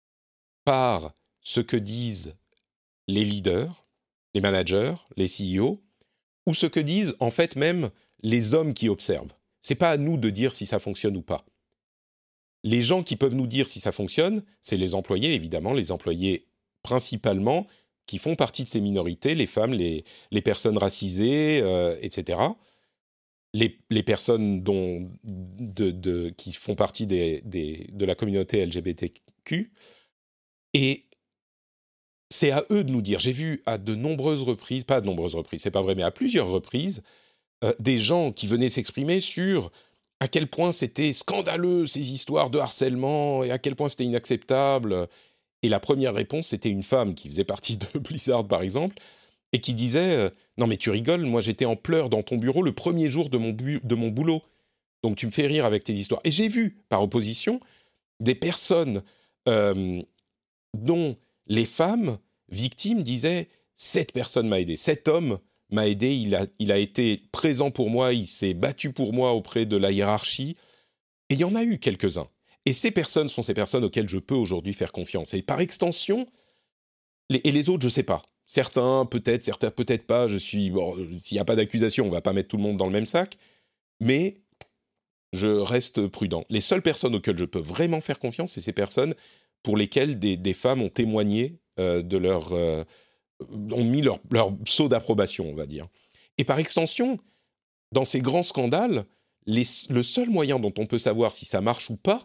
par ce que disent les leaders, les managers, les C E O, ou ce que disent en fait même les hommes qui observent. C'est pas à nous de dire si ça fonctionne ou pas. Les gens qui peuvent nous dire si ça fonctionne, c'est les employés, évidemment, les employés principalement, qui font partie de ces minorités, les femmes, les, les personnes racisées, euh, et cetera, Les, les personnes dont, de, de, qui font partie des, des, de la communauté L G B T Q. Et c'est à eux de nous dire. J'ai vu à de nombreuses reprises, pas à de nombreuses reprises, c'est pas vrai, mais à plusieurs reprises, euh, des gens qui venaient s'exprimer sur à quel point c'était scandaleux ces histoires de harcèlement et à quel point c'était inacceptable. Et la première réponse, c'était une femme qui faisait partie de Blizzard, par exemple, et qui disait euh, « Non mais tu rigoles, moi j'étais en pleurs dans ton bureau le premier jour de mon, bu- de mon boulot, donc tu me fais rire avec tes histoires. » Et j'ai vu, par opposition, des personnes euh, dont les femmes victimes disaient « Cette personne m'a aidé, cet homme m'a aidé, il a, il a été présent pour moi, il s'est battu pour moi auprès de la hiérarchie. » Et il y en a eu quelques-uns. Et ces personnes sont ces personnes auxquelles je peux aujourd'hui faire confiance. Et par extension, les, et les autres, je ne sais pas. Certains, peut-être, certains, peut-être pas. Je suis, bon, s'il n'y a pas d'accusation, on ne va pas mettre tout le monde dans le même sac. Mais je reste prudent. Les seules personnes auxquelles je peux vraiment faire confiance, c'est ces personnes pour lesquelles des, des femmes ont témoigné euh, de leur... Euh, ont mis leur, leur sceau d'approbation, on va dire. Et par extension, dans ces grands scandales, les, le seul moyen dont on peut savoir si ça marche ou pas,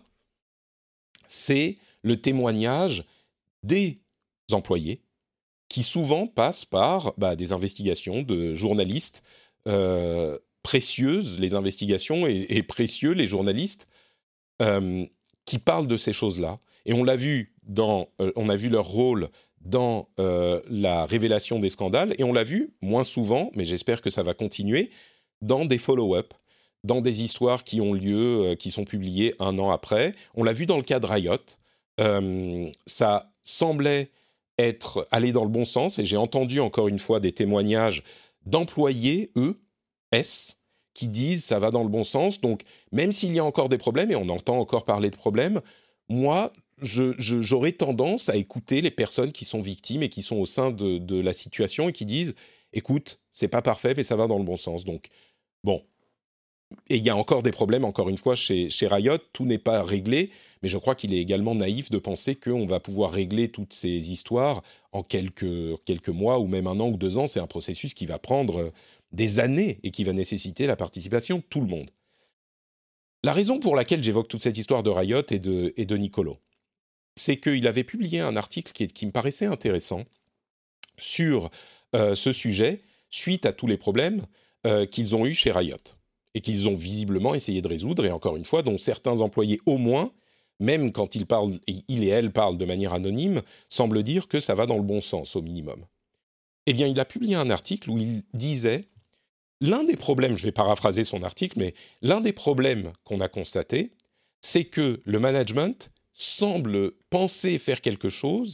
c'est le témoignage des employés, qui souvent passent par bah, des investigations de journalistes euh, précieuses, les investigations et, et précieux, les journalistes euh, qui parlent de ces choses-là. Et on l'a vu, dans, euh, on a vu leur rôle dans euh, la révélation des scandales, et on l'a vu, moins souvent, mais j'espère que ça va continuer, dans des follow-up, dans des histoires qui ont lieu, euh, qui sont publiées un an après. On l'a vu dans le cas de Riot. Euh, ça semblait être allé dans le bon sens, et j'ai entendu encore une fois des témoignages d'employés, eux, S, qui disent ça va dans le bon sens. Donc, même s'il y a encore des problèmes, et on entend encore parler de problèmes, moi, je, je, j'aurais tendance à écouter les personnes qui sont victimes et qui sont au sein de, de la situation et qui disent « Écoute, c'est pas parfait, mais ça va dans le bon sens. » Donc, bon. Et il y a encore des problèmes, encore une fois, chez, chez Riot. Tout n'est pas réglé, mais je crois qu'il est également naïf de penser qu'on va pouvoir régler toutes ces histoires en quelques, quelques mois ou même un an ou deux ans. C'est un processus qui va prendre des années et qui va nécessiter la participation de tout le monde. La raison pour laquelle j'évoque toute cette histoire de Riot et de, et de Nicolo, c'est qu'il avait publié un article qui, est, qui me paraissait intéressant sur euh, ce sujet, suite à tous les problèmes euh, qu'ils ont eus chez Riot, et qu'ils ont visiblement essayé de résoudre, et encore une fois, dont certains employés au moins, même quand ils parlent, il et elle parlent de manière anonyme, semblent dire que ça va dans le bon sens, au minimum. Eh bien, il a publié un article où il disait, l'un des problèmes, je vais paraphraser son article, mais l'un des problèmes qu'on a constaté, c'est que le management semble penser faire quelque chose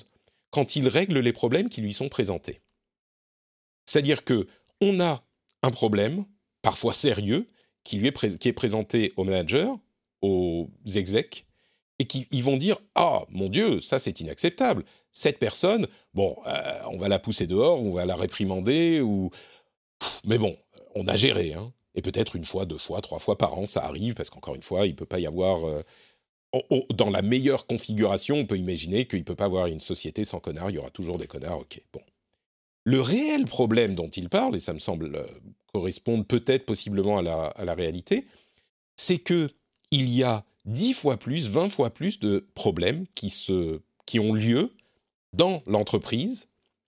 quand il règle les problèmes qui lui sont présentés. C'est-à-dire qu'on a un problème, parfois sérieux, qui, lui est, pré- qui est présenté aux managers, aux execs, et qui ils vont dire « Ah, mon Dieu, ça c'est inacceptable. Cette personne, bon, euh, on va la pousser dehors, on va la réprimander, ou... mais bon, on a géré, hein. » Et peut-être une fois, deux fois, trois fois par an, ça arrive, parce qu'encore une fois, il ne peut pas y avoir... Euh, oh, oh, dans la meilleure configuration, on peut imaginer qu'il ne peut pas avoir une société sans connards, il y aura toujours des connards, ok, bon. Le réel problème dont il parle, et ça me semble euh, correspondre peut-être possiblement à la, à la réalité, c'est qu'il y a dix fois plus, vingt fois plus de problèmes qui, se, qui ont lieu dans l'entreprise.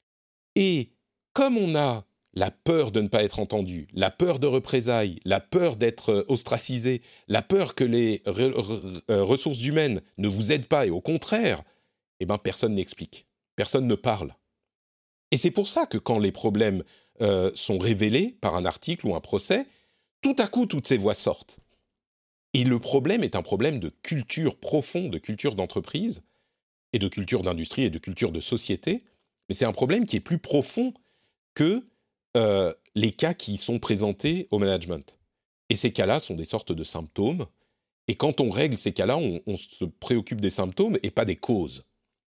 Et comme on a la peur de ne pas être entendu, la peur de représailles, la peur d'être ostracisé, la peur que les re- re- ressources humaines ne vous aident pas et au contraire, eh ben personne n'explique, personne ne parle. Et c'est pour ça que quand les problèmes euh, sont révélés par un article ou un procès, tout à coup, toutes ces voix sortent. Et le problème est un problème de culture profonde, de culture d'entreprise, et de culture d'industrie et de culture de société, mais c'est un problème qui est plus profond que euh, les cas qui sont présentés au management. Et ces cas-là sont des sortes de symptômes, et quand on règle ces cas-là, on, on se préoccupe des symptômes et pas des causes.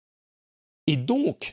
Et donc,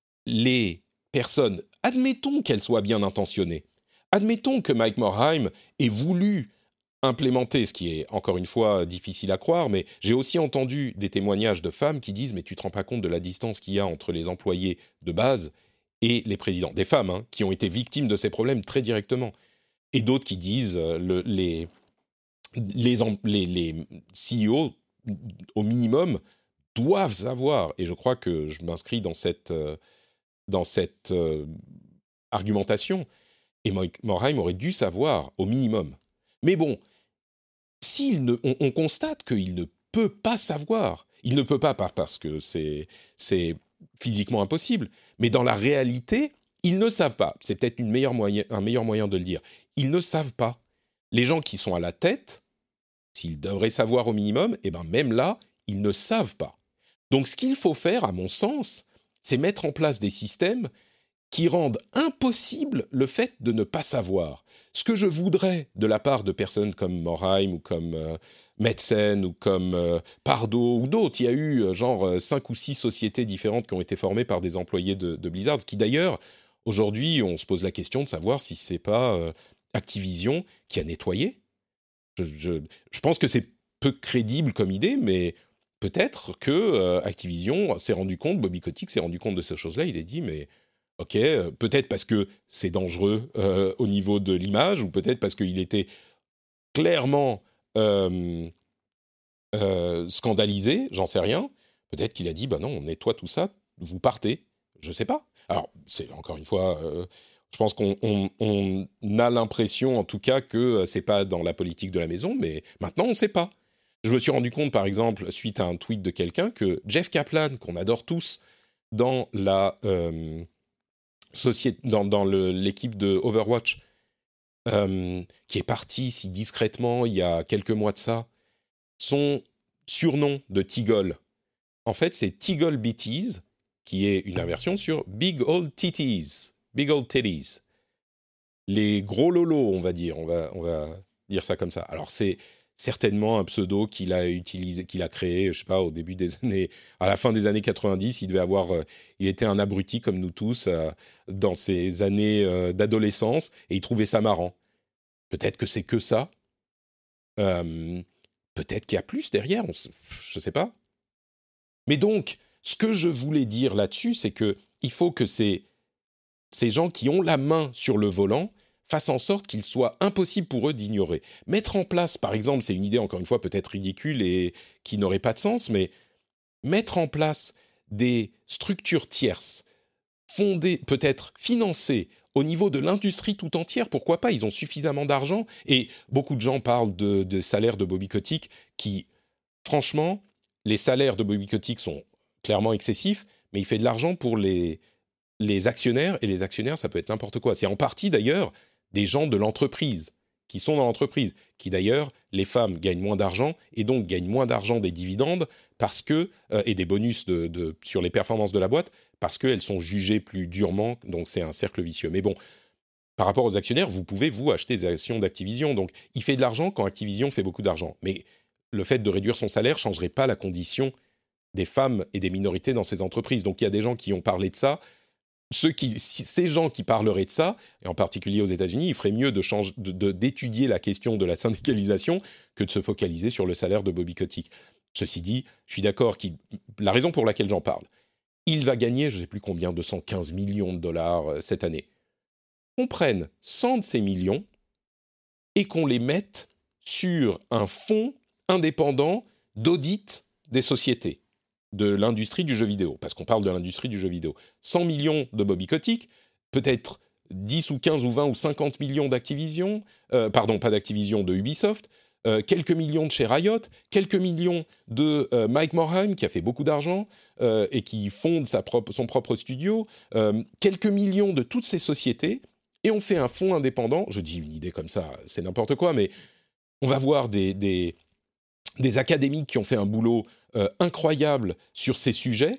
les personnes, admettons qu'elles soient bien intentionnées, admettons que Mike Morhaime ait voulu implémenter, ce qui est encore une fois difficile à croire, mais j'ai aussi entendu des témoignages de femmes qui disent « mais tu te rends pas compte de la distance qu'il y a entre les employés de base et les présidents ». Des femmes hein, qui ont été victimes de ces problèmes très directement. Et d'autres qui disent euh, le, les, les, les, les C E O, au minimum, doivent savoir, et je crois que je m'inscris dans cette, euh, dans cette euh, argumentation, et Mike Morhaime aurait dû savoir, au minimum. Mais bon, S'il ne, on, on constate qu'il ne peut pas savoir. Il ne peut pas, pas parce que c'est, c'est physiquement impossible, mais dans la réalité, ils ne savent pas. C'est peut-être une meilleure moyen, un meilleur moyen de le dire. Ils ne savent pas. Les gens qui sont à la tête, s'ils devraient savoir au minimum, eh ben même là, ils ne savent pas. Donc ce qu'il faut faire, à mon sens, c'est mettre en place des systèmes qui rendent impossible le fait de ne pas savoir. Ce que je voudrais de la part de personnes comme Morhaime ou comme euh, Metzen ou comme euh, Pardo ou d'autres, il y a eu euh, genre euh, cinq ou six sociétés différentes qui ont été formées par des employés de, de Blizzard, qui d'ailleurs, aujourd'hui, on se pose la question de savoir si c'est pas euh, Activision qui a nettoyé. Je, je, je pense que c'est peu crédible comme idée, mais peut-être que euh, Activision s'est rendu compte, Bobby Kotick s'est rendu compte de ces choses-là, il a dit, mais... Ok, euh, peut-être parce que c'est dangereux euh, au niveau de l'image, ou peut-être parce qu'il était clairement euh, euh, scandalisé, j'en sais rien. Peut-être qu'il a dit, bah non, on nettoie tout ça, vous partez. Je sais pas. Alors, c'est encore une fois, euh, je pense qu'on on, on a l'impression, en tout cas, que c'est pas dans la politique de la maison, mais maintenant, on sait pas. Je me suis rendu compte, par exemple, suite à un tweet de quelqu'un, que Jeff Kaplan, qu'on adore tous dans la... Euh, Société, dans, dans le, l'équipe de Overwatch, euh, qui est partie si discrètement il y a quelques mois de ça, son surnom de Tigol, en fait, c'est Tigol Bitties, qui est une inversion sur Big Old Titties, Big Old Titties. Les gros lolos, on va dire, on va, on va dire ça comme ça. Alors, c'est certainement un pseudo qu'il a utilisé, qu'il a créé, je sais pas, au début des années, à la fin des années quatre-vingt-dix, il devait avoir, euh, il était un abruti comme nous tous euh, dans ses années euh, d'adolescence, et il trouvait ça marrant. Peut-être que c'est que ça. Euh, peut-être qu'il y a plus derrière, on s- je sais pas. Mais donc, ce que je voulais dire là-dessus, c'est que il faut que ces ces gens qui ont la main sur le volant fassent en sorte qu'il soit impossible pour eux d'ignorer. Mettre en place, par exemple, c'est une idée, encore une fois, peut-être ridicule et qui n'aurait pas de sens, mais mettre en place des structures tierces, fondées, peut-être financées, au niveau de l'industrie tout entière, pourquoi pas, ils ont suffisamment d'argent, et beaucoup de gens parlent de, de salaires de Bobby Kotick, qui, franchement, les salaires de Bobby Kotick sont clairement excessifs, mais il fait de l'argent pour les... les actionnaires, et les actionnaires, ça peut être n'importe quoi. C'est en partie, d'ailleurs, des gens de l'entreprise, qui sont dans l'entreprise, qui, d'ailleurs, les femmes gagnent moins d'argent, et donc gagnent moins d'argent des dividendes, parce que, euh, et des bonus de, de, sur les performances de la boîte, parce qu'elles sont jugées plus durement, donc c'est un cercle vicieux. Mais bon, par rapport aux actionnaires, vous pouvez, vous, acheter des actions d'Activision. Donc, il fait de l'argent quand Activision fait beaucoup d'argent. Mais le fait de réduire son salaire ne changerait pas la condition des femmes et des minorités dans ces entreprises. Donc, il y a des gens qui ont parlé de ça. Ceux qui, ces gens qui parleraient de ça, et en particulier aux États-Unis, il ferait mieux de change, de, de, d'étudier la question de la syndicalisation que de se focaliser sur le salaire de Bobby Kotick. Ceci dit, je suis d'accord, qu'il, la raison pour laquelle j'en parle, il va gagner, je ne sais plus combien, deux cent quinze millions de dollars euh, cette année. Qu'on prenne cent de ces millions et qu'on les mette sur un fonds indépendant d'audit des sociétés, de l'industrie du jeu vidéo, parce qu'on parle de l'industrie du jeu vidéo. cent millions de Bobby Kotick, peut-être dix ou quinze ou vingt ou cinquante millions d'Activision, euh, pardon, pas d'Activision, de Ubisoft, euh, quelques millions de chez Riot, quelques millions de euh, Mike Morhaime, qui a fait beaucoup d'argent euh, et qui fonde sa propre, son propre studio, euh, quelques millions de toutes ces sociétés, et on fait un fonds indépendant. Je dis une idée comme ça, c'est n'importe quoi, mais on va voir des, des, des académiques qui ont fait un boulot euh, incroyable sur ces sujets.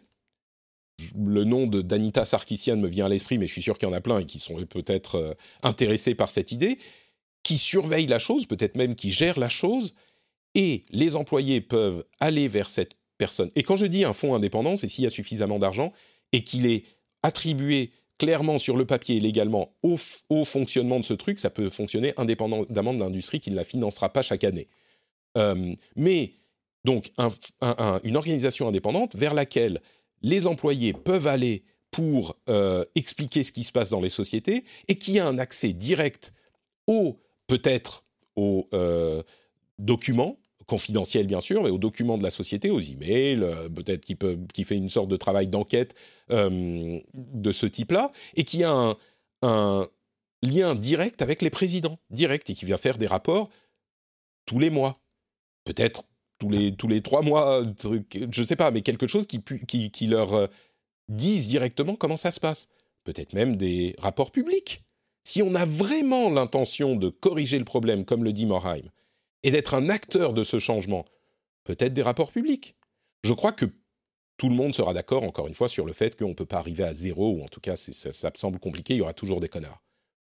Le nom de d'Anita Sarkeesian me vient à l'esprit, mais je suis sûr qu'il y en a plein et qui sont peut-être euh, intéressés par cette idée, qui surveillent la chose, peut-être même qui gèrent la chose, et les employés peuvent aller vers cette personne. Et quand je dis un fonds indépendant, c'est s'il y a suffisamment d'argent et qu'il est attribué clairement sur le papier et légalement au, f- au fonctionnement de ce truc, ça peut fonctionner indépendamment de l'industrie qui ne la financera pas chaque année. Euh, mais donc un, un, un, une organisation indépendante vers laquelle les employés peuvent aller pour euh, expliquer ce qui se passe dans les sociétés et qui a un accès direct aux, peut-être aux euh, documents, confidentiels bien sûr, mais aux documents de la société, aux emails, euh, peut-être qui, peut, qui fait une sorte de travail d'enquête euh, de ce type-là, et qui a un, un lien direct avec les présidents, direct, et qui vient faire des rapports tous les mois, peut-être tous les, tous les trois mois, je ne sais pas, mais quelque chose qui, qui, qui leur euh, dise directement comment ça se passe. Peut-être même des rapports publics. Si on a vraiment l'intention de corriger le problème, comme le dit Morhaime, et d'être un acteur de ce changement, peut-être des rapports publics. Je crois que tout le monde sera d'accord, encore une fois, sur le fait qu'on ne peut pas arriver à zéro, ou en tout cas, c'est, ça, ça me semble compliqué, il y aura toujours des connards.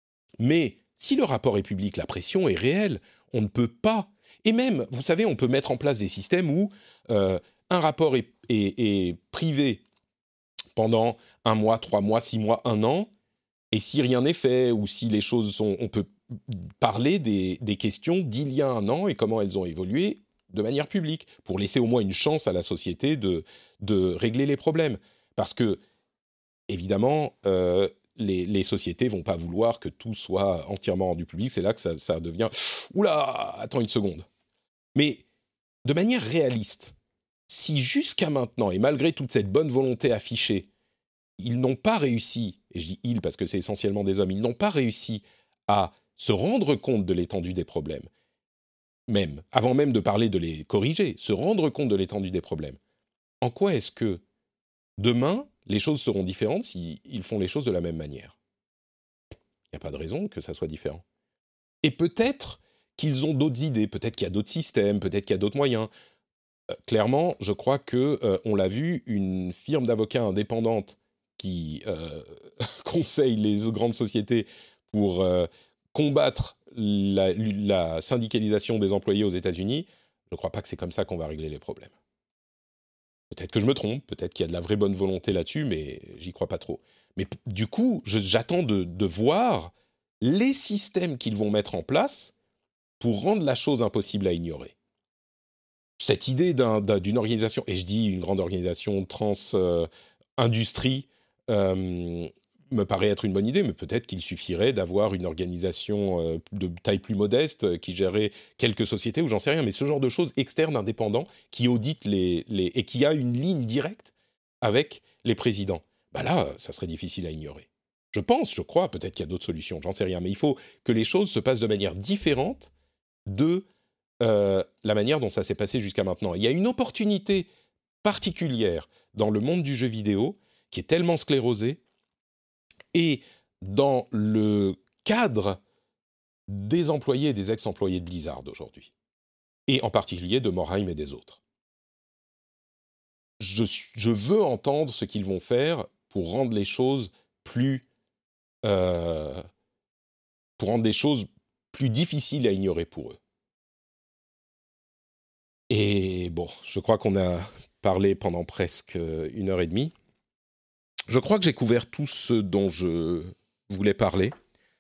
Mais si le rapport est public, la pression est réelle, on ne peut pas. Et même, vous savez, on peut mettre en place des systèmes où euh, un rapport est, est, est privé pendant un mois, trois mois, six mois, un an, et si rien n'est fait, ou si les choses sont... On peut parler des, des questions d'il y a un an et comment elles ont évolué de manière publique, pour laisser au moins une chance à la société de, de régler les problèmes. Parce que, évidemment, euh, les, les sociétés ne vont pas vouloir que tout soit entièrement rendu public. C'est là que ça, ça devient « Oula, attends une seconde ». Mais de manière réaliste, si jusqu'à maintenant, et malgré toute cette bonne volonté affichée, ils n'ont pas réussi, et je dis « ils » parce que c'est essentiellement des hommes, ils n'ont pas réussi à se rendre compte de l'étendue des problèmes, même, avant même de parler de les corriger, se rendre compte de l'étendue des problèmes. En quoi est-ce que demain, les choses seront différentes s'ils font les choses de la même manière ? Il n'y a pas de raison que ça soit différent. Et peut-être qu'ils ont d'autres idées, peut-être qu'il y a d'autres systèmes, peut-être qu'il y a d'autres moyens. Euh, clairement, je crois qu'on euh, l'a vu, une firme d'avocats indépendante qui euh, conseille les grandes sociétés pour euh, combattre la, la syndicalisation des employés aux États-Unis, je ne crois pas que c'est comme ça qu'on va régler les problèmes. Peut-être que je me trompe, peut-être qu'il y a de la vraie bonne volonté là-dessus, mais j'y crois pas trop. Mais p- du coup, je, j'attends de, de voir les systèmes qu'ils vont mettre en place pour rendre la chose impossible à ignorer. Cette idée d'un, d'un, d'une organisation, et je dis une grande organisation trans-industrie, euh, euh, me paraît être une bonne idée, mais peut-être qu'il suffirait d'avoir une organisation euh, de taille plus modeste euh, qui gérait quelques sociétés, ou j'en sais rien, mais ce genre de choses externes, indépendants, qui auditent les, les... et qui a une ligne directe avec les présidents. Bah là, ça serait difficile à ignorer. Je pense, je crois, peut-être qu'il y a d'autres solutions, j'en sais rien, mais il faut que les choses se passent de manière différente de euh, la manière dont ça s'est passé jusqu'à maintenant. Il y a une opportunité particulière dans le monde du jeu vidéo qui est tellement sclérosé, et dans le cadre des employés et des ex-employés de Blizzard aujourd'hui, et en particulier de Morhaime et des autres. Je, je veux entendre ce qu'ils vont faire pour rendre les choses plus, euh, pour rendre les choses plus difficiles à ignorer pour eux. Et bon, je crois qu'on a parlé pendant presque une heure et demie. Je crois que j'ai couvert tout ce dont je voulais parler.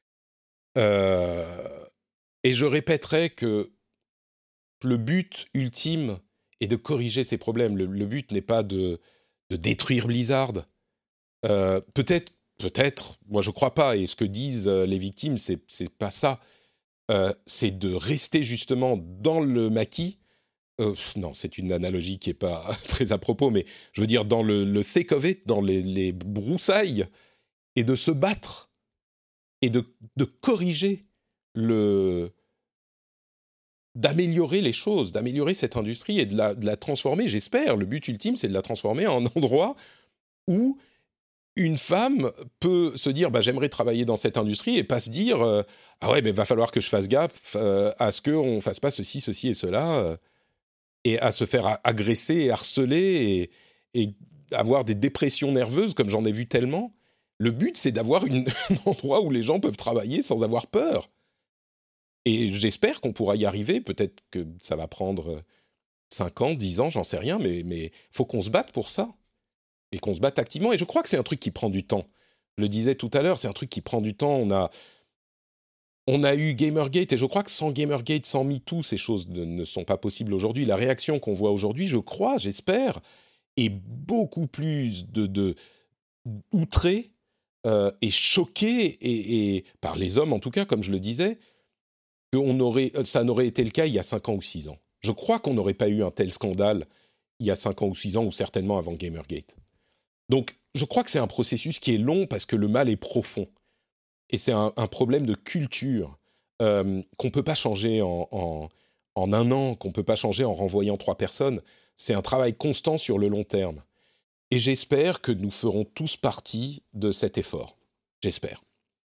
Euh, et je répéterai que le but ultime est de corriger ces problèmes. Le, le but n'est pas de, de détruire Blizzard. Euh, peut-être, peut-être, moi je ne crois pas, et ce que disent les victimes, c'est, c'est pas ça. Euh, c'est de rester justement dans le maquis. Euh, non, c'est une analogie qui n'est pas très à propos, mais je veux dire dans le, le thick of it, dans les, les broussailles, et de se battre, et de, de corriger, le, d'améliorer les choses, d'améliorer cette industrie et de la, de la transformer, j'espère. Le but ultime, c'est de la transformer en endroit où une femme peut se dire bah, « j'aimerais travailler dans cette industrie » et pas se dire euh, « ah ouais, mais va falloir que je fasse gaffe euh, à ce qu'on ne fasse pas ceci, ceci et cela euh, ». Et à se faire agresser et harceler et, et avoir des dépressions nerveuses, comme j'en ai vu tellement. Le but, c'est d'avoir une, un endroit où les gens peuvent travailler sans avoir peur. Et j'espère qu'on pourra y arriver. Peut-être que ça va prendre cinq ans, dix ans, j'en sais rien, mais il faut qu'on se batte pour ça. Et qu'on se batte activement. Et je crois que c'est un truc qui prend du temps. Je le disais tout à l'heure, c'est un truc qui prend du temps. On a... On a eu Gamergate, et je crois que sans Gamergate, sans MeToo, ces choses ne, ne sont pas possibles aujourd'hui. La réaction qu'on voit aujourd'hui, je crois, j'espère, est beaucoup plus de, de, outrée euh, et choquée, et, et, par les hommes en tout cas, comme je le disais, que on aurait, ça n'aurait été le cas il y a cinq ans ou six ans. Je crois qu'on n'aurait pas eu un tel scandale il y a cinq ans ou six ans, ou certainement avant Gamergate. Donc, je crois que c'est un processus qui est long parce que le mal est profond. Et c'est un, un problème de culture euh, qu'on ne peut pas changer en, en, en un an, qu'on ne peut pas changer en renvoyant trois personnes. C'est un travail constant sur le long terme. Et j'espère que nous ferons tous partie de cet effort. J'espère.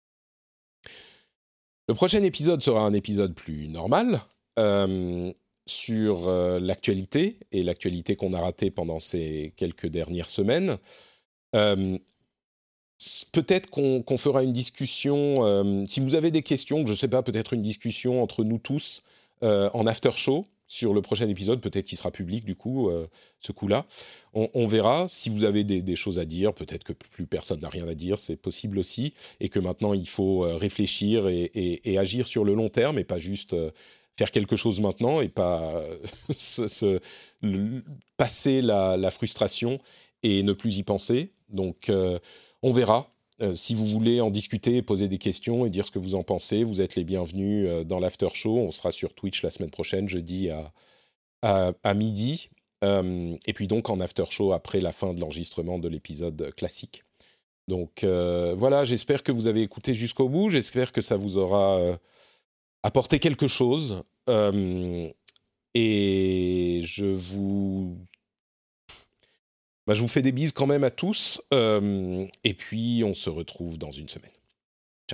Le prochain épisode sera un épisode plus normal euh, sur euh, l'actualité, et l'actualité qu'on a ratée pendant ces quelques dernières semaines. Euh, Peut-être qu'on, qu'on fera une discussion, euh, si vous avez des questions, je ne sais pas, peut-être une discussion entre nous tous euh, en after show sur le prochain épisode, peut-être qu'il sera public du coup, euh, ce coup-là. On, on verra. Si vous avez des, des choses à dire, peut-être que plus personne n'a rien à dire, c'est possible aussi, et que maintenant il faut euh, réfléchir et, et, et agir sur le long terme, et pas juste euh, faire quelque chose maintenant, et pas euh, se, se, le, passer la, la frustration et ne plus y penser. Donc... Euh, On verra. Euh, si vous voulez en discuter, poser des questions et dire ce que vous en pensez, vous êtes les bienvenus euh, dans l'after show. On sera sur Twitch la semaine prochaine, jeudi à, à, à midi. Euh, et puis donc en after show après la fin de l'enregistrement de l'épisode classique. Donc euh, voilà, j'espère que vous avez écouté jusqu'au bout. J'espère que ça vous aura euh, apporté quelque chose. Euh, et je vous... Bah, je vous fais des bises quand même à tous, euh, et puis on se retrouve dans une semaine. Ciao.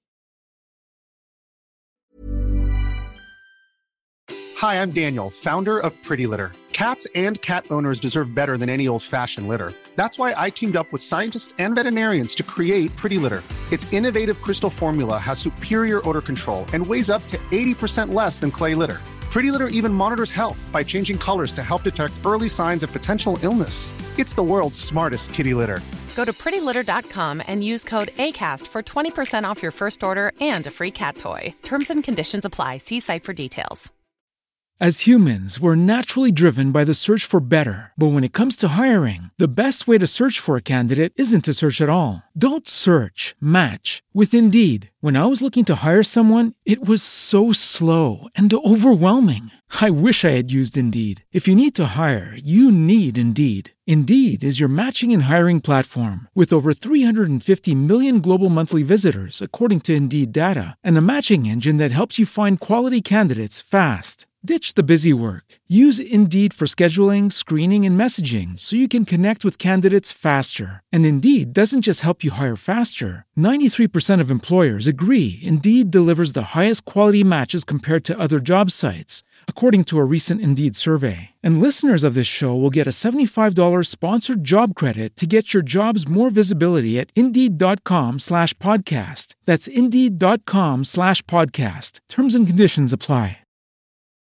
Hi, I'm Daniel, founder of Pretty Litter. Cats and cat owners deserve better than any old-fashioned litter. That's why I teamed up with scientists and veterinarians to create Pretty Litter. Its innovative crystal formula has superior odor control and weighs up to eighty percent less than clay litter. Pretty Litter even monitors health by changing colors to help detect early signs of potential illness. It's the world's smartest kitty litter. Go to pretty litter dot com and use code ACAST for twenty percent off your first order and a free cat toy. Terms and conditions apply. See site for details. As humans, we're naturally driven by the search for better. But when it comes to hiring, the best way to search for a candidate isn't to search at all. Don't search, match with Indeed. When I was looking to hire someone, it was so slow and overwhelming. I wish I had used Indeed. If you need to hire, you need Indeed. Indeed is your matching and hiring platform with over three hundred fifty million global monthly visitors, according to Indeed data, and a matching engine that helps you find quality candidates fast. Ditch the busy work. Use Indeed for scheduling, screening, and messaging so you can connect with candidates faster. And Indeed doesn't just help you hire faster. ninety-three percent of employers agree Indeed delivers the highest quality matches compared to other job sites, according to a recent Indeed survey. And listeners of this show will get a seventy-five dollars sponsored job credit to get your jobs more visibility at Indeed.com slash podcast. That's Indeed.com slash podcast. Terms and conditions apply.